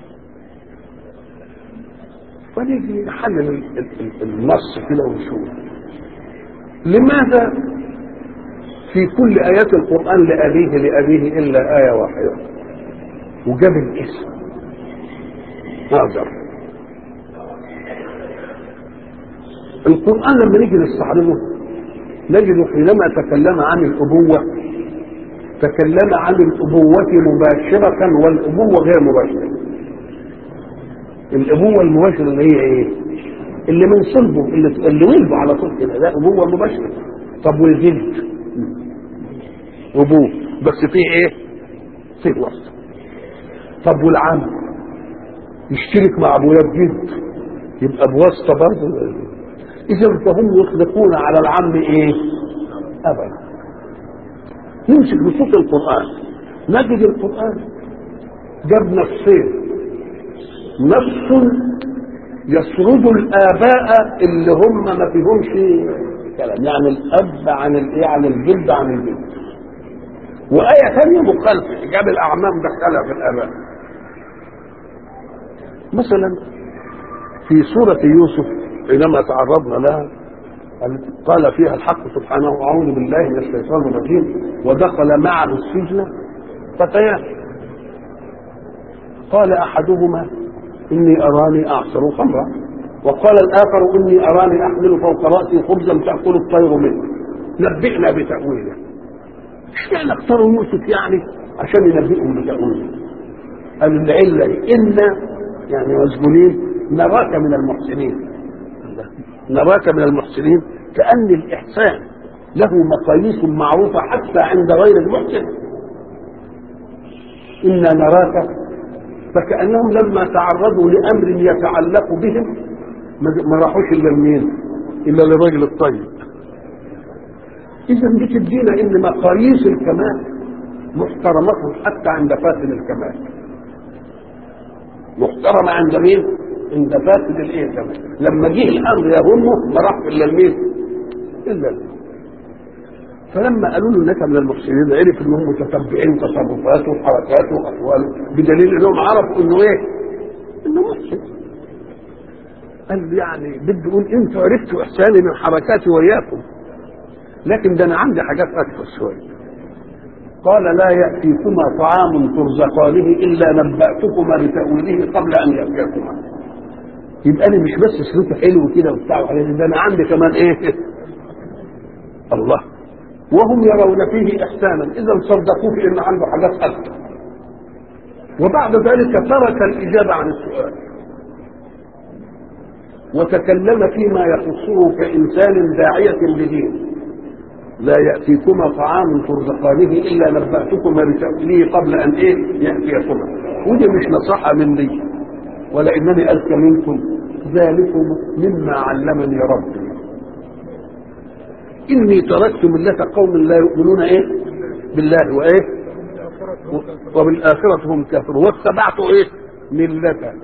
فنيجي نحلل النص كده ونشوف لماذا في كل آيات القرآن لأبيه لأبيه إلا آية واحدة وجاب الاسم هاجر. القرآن لما نيجي نستعرضه نجد حينما تكلم عن الأبوة تكلم عن الأبوة مباشرة والأبوة غير مباشرة. الأبوة المباشرة اللي هي إيه؟ اللي من صلبه اللي, اللي ولده على طول كده، ده أبوة مباشرة. طب والجد أبوه بس فيه إيه؟ فيه وصف. طب والعم يشترك مع أبويا بجد يبقى بواسطة برضه. إذا فهم يطلقون على العم إيه؟ أبدا. نمسك نصوص القرآن نجد القرآن جاب نصين، نص يسرد الآباء اللي هم ما فيهمش كلام، يعني الأب عن الإيه؟ عن الجد عن الجد. وآية ثانية مخالفة جاب الأعمام دخلها في الآباء. مثلا في سورة يوسف حينما تعرضنا لها قال فيها الحق سبحانه أعوذ بالله من الشيطان الرجيم ودخل معه السجن فتيان قال أحدهما إني أراني أعصر خمرا وقال الآخر إني أراني أحمل فوق رأسي خبزا تأكل الطير منه نبئنا بتأويله. اشمعنى اختاروا يوسف يعني عشان ينبئهم بتأويله؟ قال العلة إن يعني مسجونين نراك من المحسنين، نراك من المحسنين، كأن الإحسان له مقاييس معروفة حتى عند غير المحسن. إنا نراك، فكأنهم لما تعرضوا لأمر يتعلق بهم ما راحوش إلا لمين؟ إلا للرجل الطيب. إذا بتدينا إن مقاييس الكمال محترمة حتى عند فاسد الكمال. محترمة عند مين؟ عند فاسد الإيه كمان. لما جه الأمر يهمه ما راح إلا لمين؟ إلا لمين؟ فلما قالوا له انك من المحسنين عرف انهم متتبعين تصرفاته وحركاته واقواله بدليل انهم عرفوا انه ايه؟ انه محسن. قال يعني بدي اقول انتوا عرفتوا احساني من حركاتي وياكم، لكن ده انا عندي حاجات اكثر شويه. قال لا ياتيكما طعام ترزقانه الا نباتكما بتاويله قبل ان ياتيكما. يبقى انا مش بس سلوكي حلو كده وبتاع ده انا عندي كمان ايه؟ الله. وهم يرون فيه احسانا، اذا صدقوه في ان عنده حاجات اكثر. وبعد ذلك ترك الاجابه عن السؤال وتكلم فيما يخصه كانسان داعيه لدين. لا ياتيكما طعام ترزقانه الا نباتكما بتاويله قبل ان ايه ياتيكما. ودي مش نصيحه مني ولا انني اذكى منكم، ذلكم مما علمني ربي إني تركت ملة قوم لا يؤمنون إيه بالله وإيه وبالآخرة هم كافرون واتبعت إيه ملة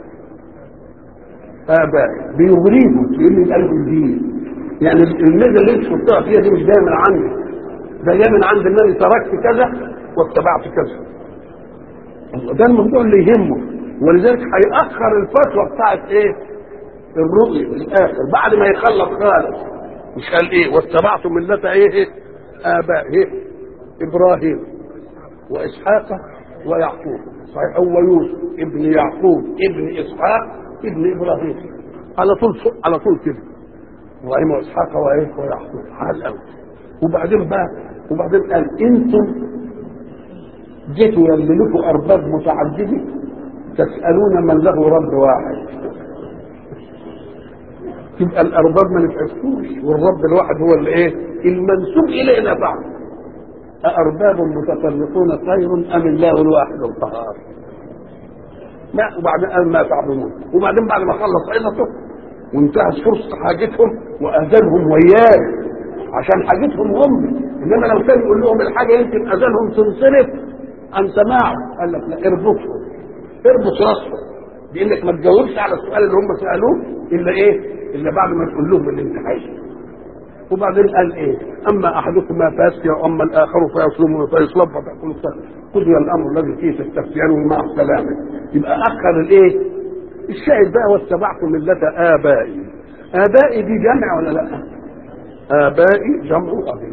آبائي بيغريبوا يقول لي قلب الدين. يعني الميزة اللي انت شفتها فيها دي مش جاية من عندي، ده جاية من عند النبي. تركت كذا واتبعت كذا. ده الموضوع اللي يهمه، ولذلك هيأخر الفتوى بتاعت إيه الرؤية الآخر بعد ما يخلص خالص. مش قال ايه واتبعت ملة ايه, إيه؟ آباء إيه؟ ابراهيم واسحاق ويعقوب. صحيح هو يوسف ابن يعقوب ابن اسحاق ابن ابراهيم على طول على طول كده. ابراهيم واسحاق وايه ويعقوب حال قوي. وبعدين بقى وبعدين قال انتم جيتوا يملكوا ارباب متعدده تسالون من له رب واحد. تبقى الارباب ما نفعتوش، والرب الواحد هو اللي ايه المنسوب الينا بعض. أأرباب متفرقون خير أم الله الواحد القهار؟ لا. وبعدين قال ما تعبدون، وبعدين بعد ما خلص عظته وانتهت فرصة حاجتهم وأذانهم وياه عشان حاجتهم هم، إنما لو كان يقول لهم الحاجة يمكن أذانهم تنصرف عن سماعه، قال لك لا اربطهم، اربط راسهم بإنك ما تجاوبش على السؤال اللي هم سألوه إلا إيه؟ إلا بعد ما تقول لهم اللي أنت عايزه. وبعدين قال ايه؟ اما احدكم ما فاسقي واما الاخر فيصلب فيصلب فتاكل قضي الامر الذي فيه تستفتيان مع السلامه. يبقى اخر الايه؟ الشاهد بقى واتبعت مله ابائي. ابائي دي جمع ولا لا؟ ابائي جمع ابي.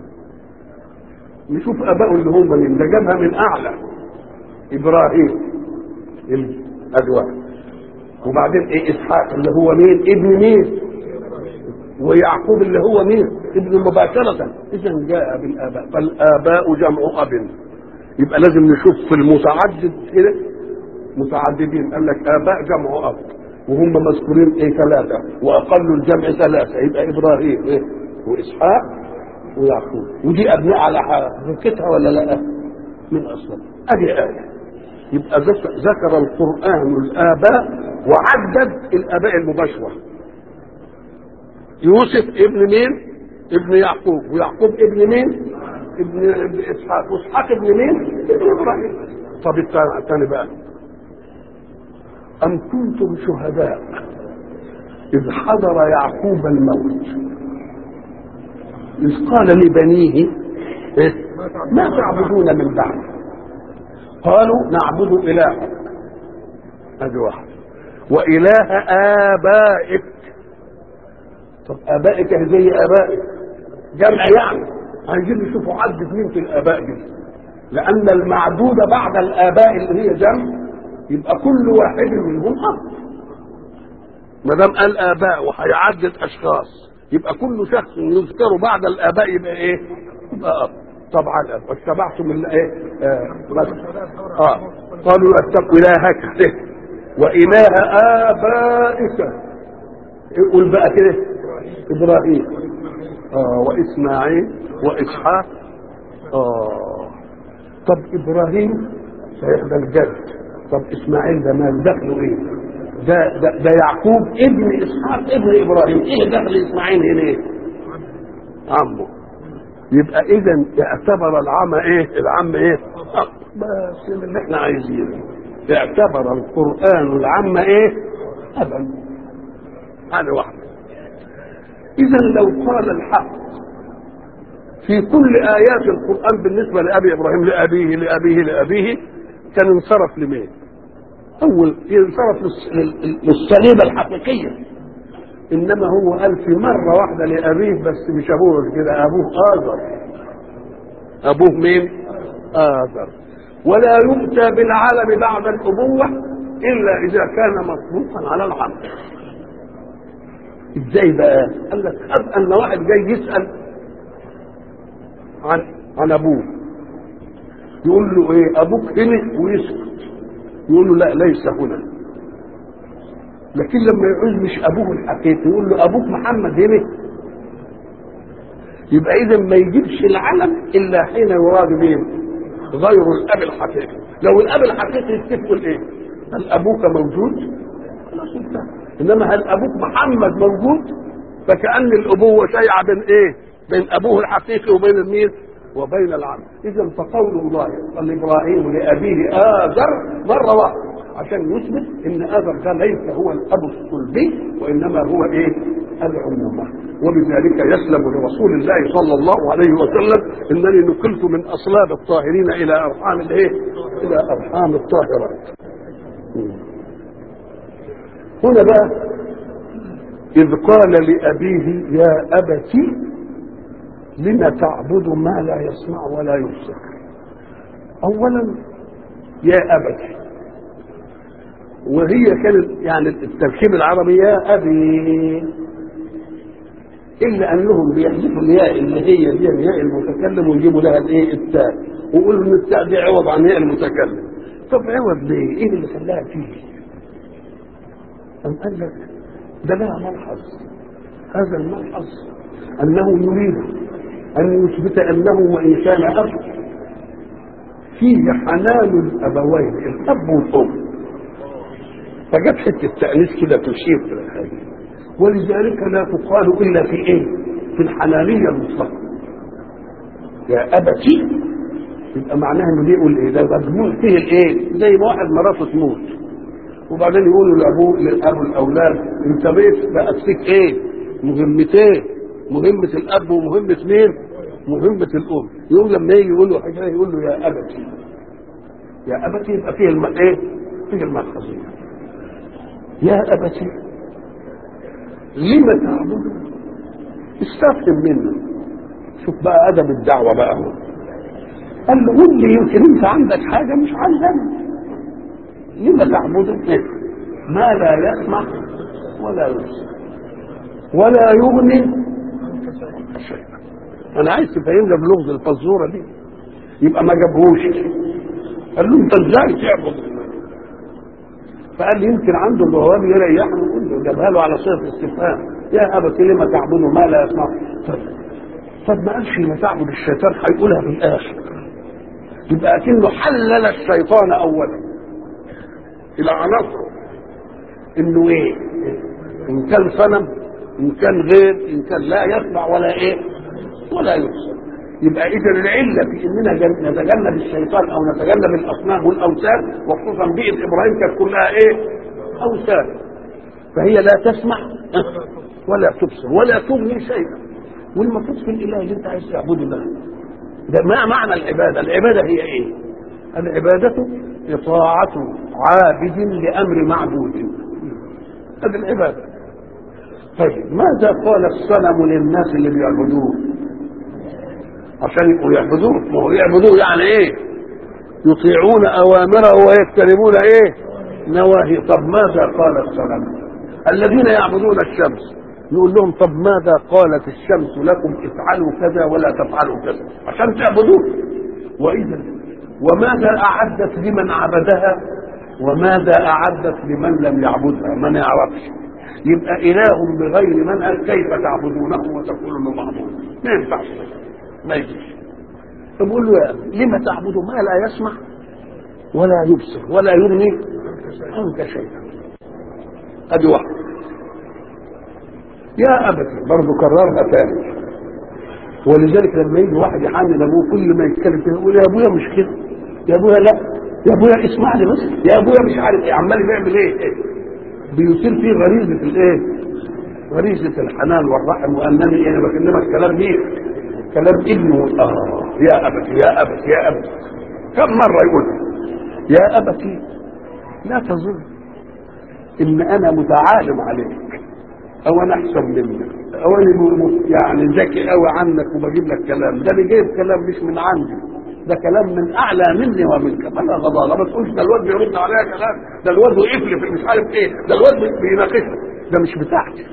نشوف ابائه اللي هم مين؟ ده جابها من اعلى. ابراهيم الادواء، وبعدين ايه؟ اسحاق اللي هو مين؟ ابن مين؟ ويعقوب اللي هو مين؟ ابن مباشرة. إذا جاء بالآباء، فالآباء جمع أب. يبقى لازم نشوف في المتعدد كده متعددين، قال لك آباء جمع أب وهم مذكورين إيه؟ ثلاثة، وأقل الجمع ثلاثة، يبقى إبراهيم إيه؟ وإسحاق ويعقوب، ودي أبناء على حركتها ولا لا؟ من أصلا أدي آية. يبقى ذكر القرآن الآباء وعدد الآباء المباشرة. يوسف ابن مين؟ ابن يعقوب، ويعقوب ابن مين؟ ابن اسحاق، واسحاق ابن مين؟ ابن ابراهيم. طب الثاني بقى، ام كنتم شهداء اذ حضر يعقوب الموت اذ قال لبنيه ما تعبدون من بعد؟ قالوا نعبد الهك، ادي واحد، واله ابائك. طب ابائك زي ابائك جمع يعني، عايزين نشوفوا عدد مين في الاباء دي، لان المعدود بعد الاباء اللي هي جمع يبقى كل واحد منهم اب. ما دام قال اباء وهيعدد اشخاص يبقى كل شخص يذكر بعد الاباء يبقى ايه؟ يبقى اب. طبعا اب. واتبعتم من ايه؟ اه, آه. قالوا اتقوا الهك واله ابائك. قول بقى كده ابراهيم اه واسماعيل واسحاق. اه طب ابراهيم صحيح ده الجد، طب اسماعيل ده مال دخله ايه؟ ده ده, ده يعقوب ابن اسحاق ابن ابراهيم، ايه دخل اسماعيل هنا ايه؟ عمه. يبقى اذا اعتبر العم ايه؟ العم ايه؟ آه. بس اللي احنا عايزينه اعتبر القرآن العم ايه؟ ابا. هذا واحد. إذا لو قال الحق في كل آيات القرآن بالنسبة لأبي إبراهيم لأبيه لأبيه لأبيه كان انصرف لمين؟ أول ينصرف للصليبة الحقيقية، إنما هو قال في مرة واحدة لأبيه بس مش أبوه كده، أبوه آزر. أبوه مين؟ آزر. ولا يؤتى بالعالم بعد الأبوة إلا إذا كان مطلوقا على العمل. ازاي بقى؟ قال لك ان واحد جاي يسال عن عن ابوه يقول له ايه؟ ابوك هنا، ويسكت يقول له لا ليس هنا. لكن لما يعوز مش ابوه الحقيقي يقول له ابوك محمد هنا. يبقى اذا ما يجيبش العلم الا حين يراد مين؟ غير الاب الحقيقي. لو الاب الحقيقي يتفقوا ايه؟ هل ابوك موجود؟ خلاص انتهى. انما هل ابوك محمد موجود؟ فكأن الابوه شيعه بين ايه؟ بين ابوه الحقيقي وبين المين؟ وبين العم. اذا فقول الله قال ابراهيم لابيه آزر مره واحده عشان يثبت ان آزر ده ليس هو الاب الصلبي وانما هو ايه؟ العمومه. وبذلك يسلم لرسول الله صلى الله عليه وسلم انني نقلت من اصلاب الطاهرين الى ارحام الايه؟ الى ارحام الطاهرات. هنا بقى إذ قال لأبيه يا أبت لم تعبد ما لا يسمع ولا يبصر. أولا يا أبت، وهي كانت يعني التركيب العربي يا أبي، إلا أنهم بيحذفوا الياء اللي هي دي الياء المتكلم ويجيبوا لها الإيه؟ التاء، ويقولوا إن التاء دي عوض عن ياء المتكلم. طب عوض ليه؟ إيه اللي خلاها فيه؟ أم قال لك ده لها ملحظ. هذا الملحظ أنه يريد أن يثبت أنه وإن كان أب فيه حنان الأبوين الأب والأم، فجت حتة التأنيث كده تشير إلى هذا، ولذلك لا تقال إلا في إيه؟ في الحنانية المطلقة. يا أبتي يبقى معناها إنه بيقول إيه؟ ده مجموع فيه الإيه؟ زي ما واحد مراته تموت وبعدين يقولوا لأبوه لأبو الأولاد أنت بيت بقت فيك إيه؟ مهمتين، مهمة الأب ومهمة مين؟ مهمة الأم. يقول لما يجي يقول له حاجة يقول له يا أبتي، يا أبتي يبقى فيه الم إيه؟ فيه الملحظية. يا أبتي لما تعبد؟ استفهم منه. شوف بقى أدب الدعوة بقى هو. قال له قول لي يمكن أنت عندك حاجة مش عندنا. لما تعبد ما لا يسمع ولا يبصر ولا يغني شيئا. انا عايز تفهمنا بلغز الفزوره دي. يبقى ما جابهوش، قال له انت ازاي تعبد؟ فقال لي يمكن عنده جواب يريحني ويقول له، جابها له على صيغه استفهام. يا ابت لما تعبد ما لا يسمع؟ طب, طب ما قالش لما تعبد الشيطان، هيقولها في الاخر. يبقى اكنه حلل الشيطان اولا الى عناصره، انه ايه؟ ان كان صنم، ان كان غير، ان كان لا يسمع ولا ايه ولا يبصر. يبقى اذا العله في اننا نتجنب الشيطان او نتجنب الاصنام والاوثان، وخصوصا بيئه ابراهيم كانت كلها ايه؟ اوثان. فهي لا تسمع ولا تبصر ولا تغني شيئا. والمفروض في الاله اللي انت عايز تعبده ده، ده ما معنى العباده؟ العباده هي ايه؟ العباده اطاعه عابد لامر معبود. هذه العباده. طيب ماذا قال الصنم للناس اللي بيعبدوه عشان يبقوا يعبدوه؟ ما هو يعبدوه يعني ايه؟ يطيعون اوامره ويجتنبون ايه؟ نواهي. طب ماذا قال الصنم؟ الذين يعبدون الشمس نقول لهم طب ماذا قالت الشمس لكم؟ افعلوا كذا ولا تفعلوا كذا عشان تعبدوه. واذا وماذا اعدت لمن عبدها وماذا اعدت لمن لم يعبدها؟ ما نعرفش. يبقى اله بغير منهج كيف تعبدونه وتقولون له معبود؟ ما ينفعش، ما يجيش. فبقول له لما تعبد ما لا يسمع ولا يبصر ولا يغني عنك شيئا؟ ادي واحد. يا ابتي برضه كررها ثاني. ولذلك لما يجي واحد يحنن ابوه كل ما يتكلم كده يقول يا ابويا مش كده، يا ابويا لا، يا ابويا اسمع لي بس، يا ابويا مش عارف ايه، عمال بيعمل ايه؟ بيثير فيه غريزه الايه؟ غريزه الحنان والرحم. وانني انا بكلمك كلام مين؟ كلام ابنه. اه يا ابتي يا ابتي يا ابتي كم مره يقول يا ابتي؟ لا تظن ان انا متعالم عليك او انا احسن منك او انا يعني ذكي قوي عنك وبجيب لك كلام. ده اللي جايب كلام مش من عندي، ده كلام من اعلى مني ومنك. فلا غضاضه ما تقولش ده الواد بيرد عليا كلام، ده الواد وقف لي في مش عارف ايه، ده الواد بيناقشني. ده مش بتاعتي،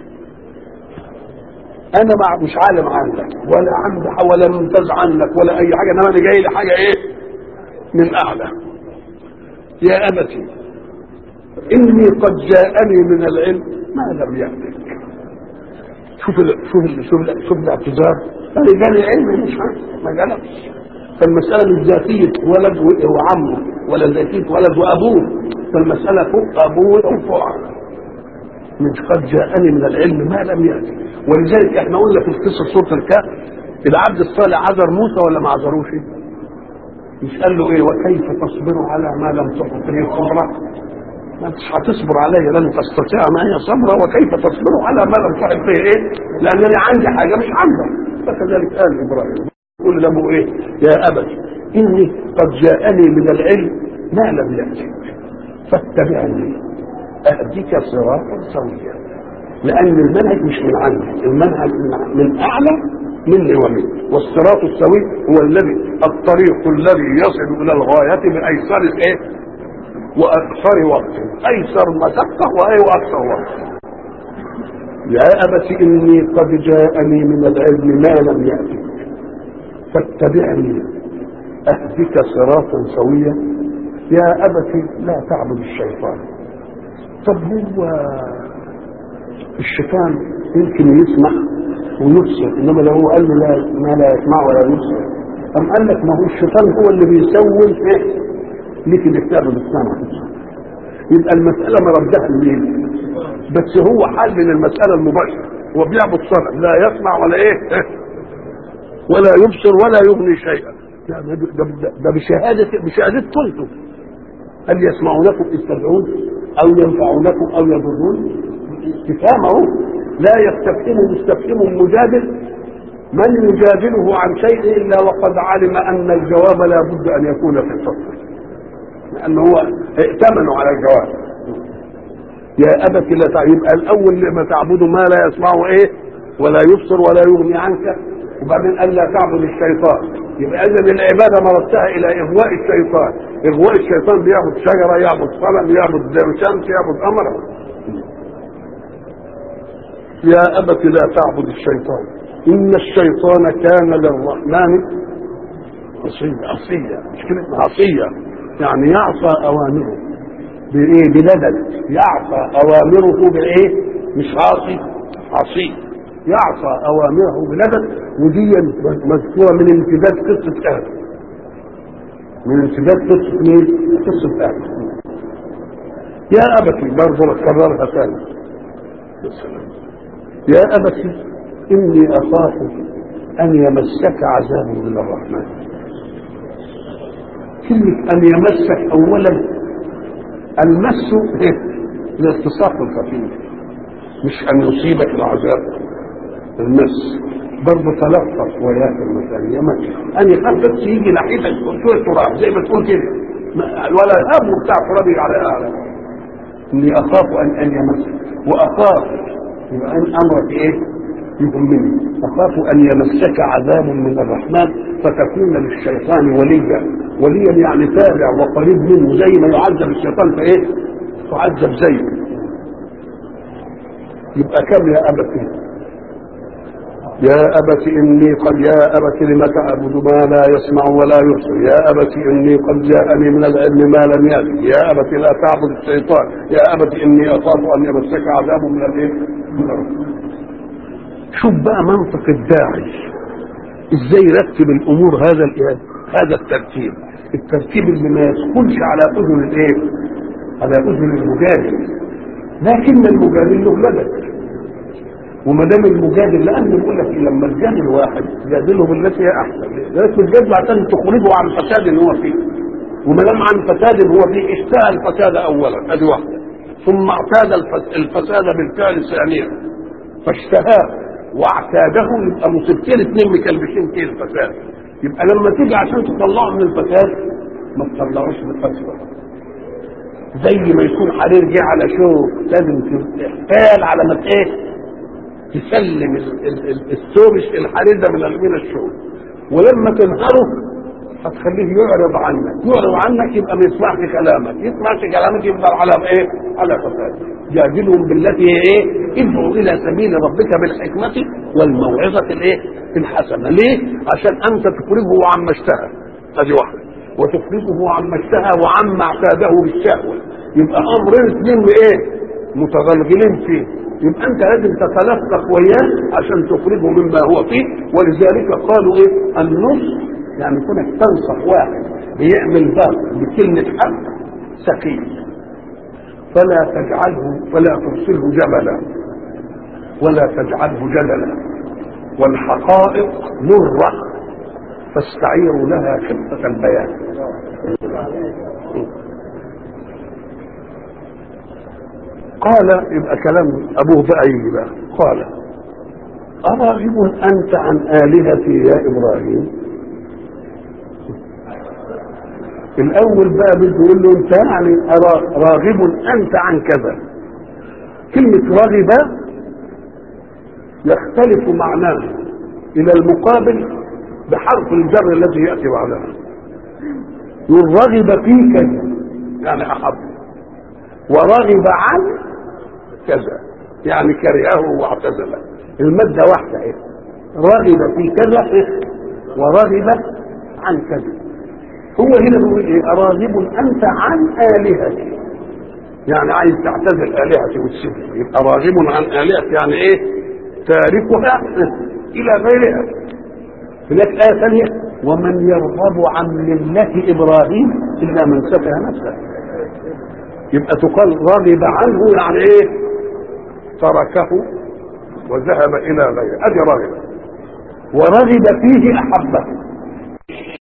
انا مع مش عالم عنك ولا عندي ولا ممتاز عنك ولا اي حاجه، انما انا جاي لي حاجه ايه؟ من اعلى. يا ابتي اني قد جاءني من العلم ما لم يأتك. شوف ال شوف ال شوف ال شوف الاعتذار. انا جالي علم مش عارف ما جالكش. فالمساله مش ذاتيه ولد وعمه ولا ذاتيه ولد وابوه، فالمساله فوق ابوه وفوق عمه. مش قد جاءني من العلم ما لم يأتي. ولذلك احنا قلنا في قصه سوره الكهف العبد الصالح عذر موسى ولا ما عذروش؟ مش قال له ايه؟ وكيف تصبر على ما لم تحط به صبرا؟ ما انتش هتصبر علي، لن تستطيع معي صبرا. وكيف تصبر على ما لم تحط به ايه؟ لانني عندي حاجه مش عندك. فكذلك قال ابراهيم يقول له ايه؟ يا ابت اني قد جاءني من العلم ما لم يأتك فاتبعني اهدك صراطا سويا. لان المنهج مش من عندي، المنهج من اعلى مني ومنك. والصراط السوي هو الذي الطريق الذي يصل الى الغايه بايسر الايه؟ واكثر وقت، ايسر مشقه واكثر وقت. يا ابت اني قد جاءني من العلم ما لم يأتك فاتبعني اهدك صراطا سويا. يا ابت لا تعبد الشيطان. طب هو الشيطان يمكن يسمع ويبصر، انما لو هو قال له لا ما لا يسمع ولا يبصر، أم قال لك ما هو الشيطان هو اللي بيسوي ايه ليك الكتاب والسمع، يبقى المسألة مردها لمين؟ بس هو حل من المسألة المباشرة، هو بيعبد صنم لا يسمع ولا ايه ولا يبصر ولا يغني شيئا، ده, ده, ده, ده بشهادة بشهادتكم انتم، هل يسمعونكم إذ تدعون أو ينفعونكم أو يضرون؟ استفهامه لا يستفهم مستفهم مجادل من يجادله عن شيء إلا وقد علم أن الجواب لا بد أن يكون في الفصل، لأنه هو ائتمنوا على الجواب. يا أبت لا تعبد، يبقى الأول لما تعبدوا ما لا يسمع إيه ولا يبصر ولا يغني عنك، وبعدين قال لا تعبد الشيطان، يبقى إذن العبادة مردها إلى إغواء الشيطان، إغواء الشيطان بيعبد شجرة يعبد صنم يعبد شمس يعبد قمر. يا أبت لا تعبد الشيطان إن الشيطان كان للرحمن عصيا، عصيا مش كلمة عصيا يعني يعصى أوامره بإيه؟ بلدد، يعصى أوامره بإيه؟ مش عاصي، عصي يعصى أوامره بلدد، ودي مذكورة من امتداد قصة آدم، من امتداد قصة مين؟ قصة آدم. يا أبتي برضه أكررها ثاني، يا أبتي إني أخاف أن يمسك عذاب من الرحمن. كلمة أن يمسك أولا المس الاتصاف الخفيف، مش أن يصيبك العذاب، المس برضه تلفظ وياك المثال يمس أن يخفف يجي ناحيتك شوية تراب زي ما تقول كده، ولا الهم بتاع ترابي على أعلى. إني أخاف أن أن يمسك، وأخاف يبقى أن أمرك إيه؟ يهمني، أخاف أن يمسك عذاب من الرحمن فتكون للشيطان وليا، وليا يعني تابع وقريب منه، زي ما يعذب الشيطان فإيه؟ تعذب زيه. يبقى كم يا أبتي؟ يا أبت إني قد يا أبت لم تعبد ما لا يسمع ولا يبصر، يا أبت إني قد جاءني من العلم ما لم يأتي، يا أبت لا تعبد الشيطان، يا أبت إني أخاف أن يمسك عذاب من الإيه؟ من الرحمن. شوف بقى منطق الداعي ازاي يرتب الامور، هذا هذا الترتيب، الترتيب اللي ما يدخلش على اذن الايه؟ على اذن المجادل، لكن المجادل له لدى، وما دام المجادل لان بيقول لك لما تجادل واحد جادله بالتي هي احسن، لذلك الجدل عشان تخرجه عن فساد هو فيه، وما دام عن فساد هو فيه اشتهى الفساد اولا ادي واحده، ثم اعتاد الفساد بالفعل ثانيا فاشتهاه واعتاده، يبقى مصيبتين اثنين مكلبشين فيه الفساد. يبقى لما تيجي عشان تطلعه من الفساد ما تطلعوش بالفساد، زي ما يكون حرير جه على شوك لازم تحتال على ما ايه تسلم الثوب الحرير ده من من الشوك، ولما تنهره هتخليه يعرض عنك، يعرض عنك يبقى ما يسمعش كلامك، يسمعش كلامك يبقى على ايه؟ على فساد. جادلهم بالتي هي ايه؟ ادعوا الى سبيل ربك بالحكمه والموعظه الايه؟ الحسنه. ليه؟ عشان انت تخرجه عما اشتهى، ادي واحده، وتخرجه عما اشتهى وعما اعتاده بالشهوه، يبقى امرين اثنين ايه؟ متغلغلين فيه، يبقى انت لازم تتلفق وياه عشان تخرجه مما هو فيه. ولذلك قالوا ايه؟ النص يعني كونك تنصح واحد بيعمل باب بكلمة حق سقيم، فلا تجعله فلا ترسله جبلا ولا تجعله جدلا، والحقائق مرة فاستعيروا لها خفة البيان. قال يبقى كلام أبوه بقى يجي بقى، قال أراغب أنت عن آلهتي يا إبراهيم؟ الأول بقى بده يقول له أنت يعني راغب أنت عن كذا. كلمة راغب يختلف معناه إلى المقابل بحرف الجر الذي يأتي بعدها. يقول رغب في كذا يعني أحب، ورغب عن كذا يعني كرهه واعتزله، المادة واحدة إيه؟ رغب في كذا إيه؟ ورغب عن كذا. هو هنا بيقول ايه؟ راغب انت عن الهتي، يعني عايز تعتزل آلهتي وتسيبها، يبقى راغب عن آلهتي يعني ايه؟ تاركها إلى غيرها. هناك آية ثانية: ومن يرغب عن ملة إبراهيم إلا من سفه نفسه. يبقى تقال رغب عنه يعني ايه؟ تركه وذهب إلى غيره، أدي رغب. ورغب فيه أحبه.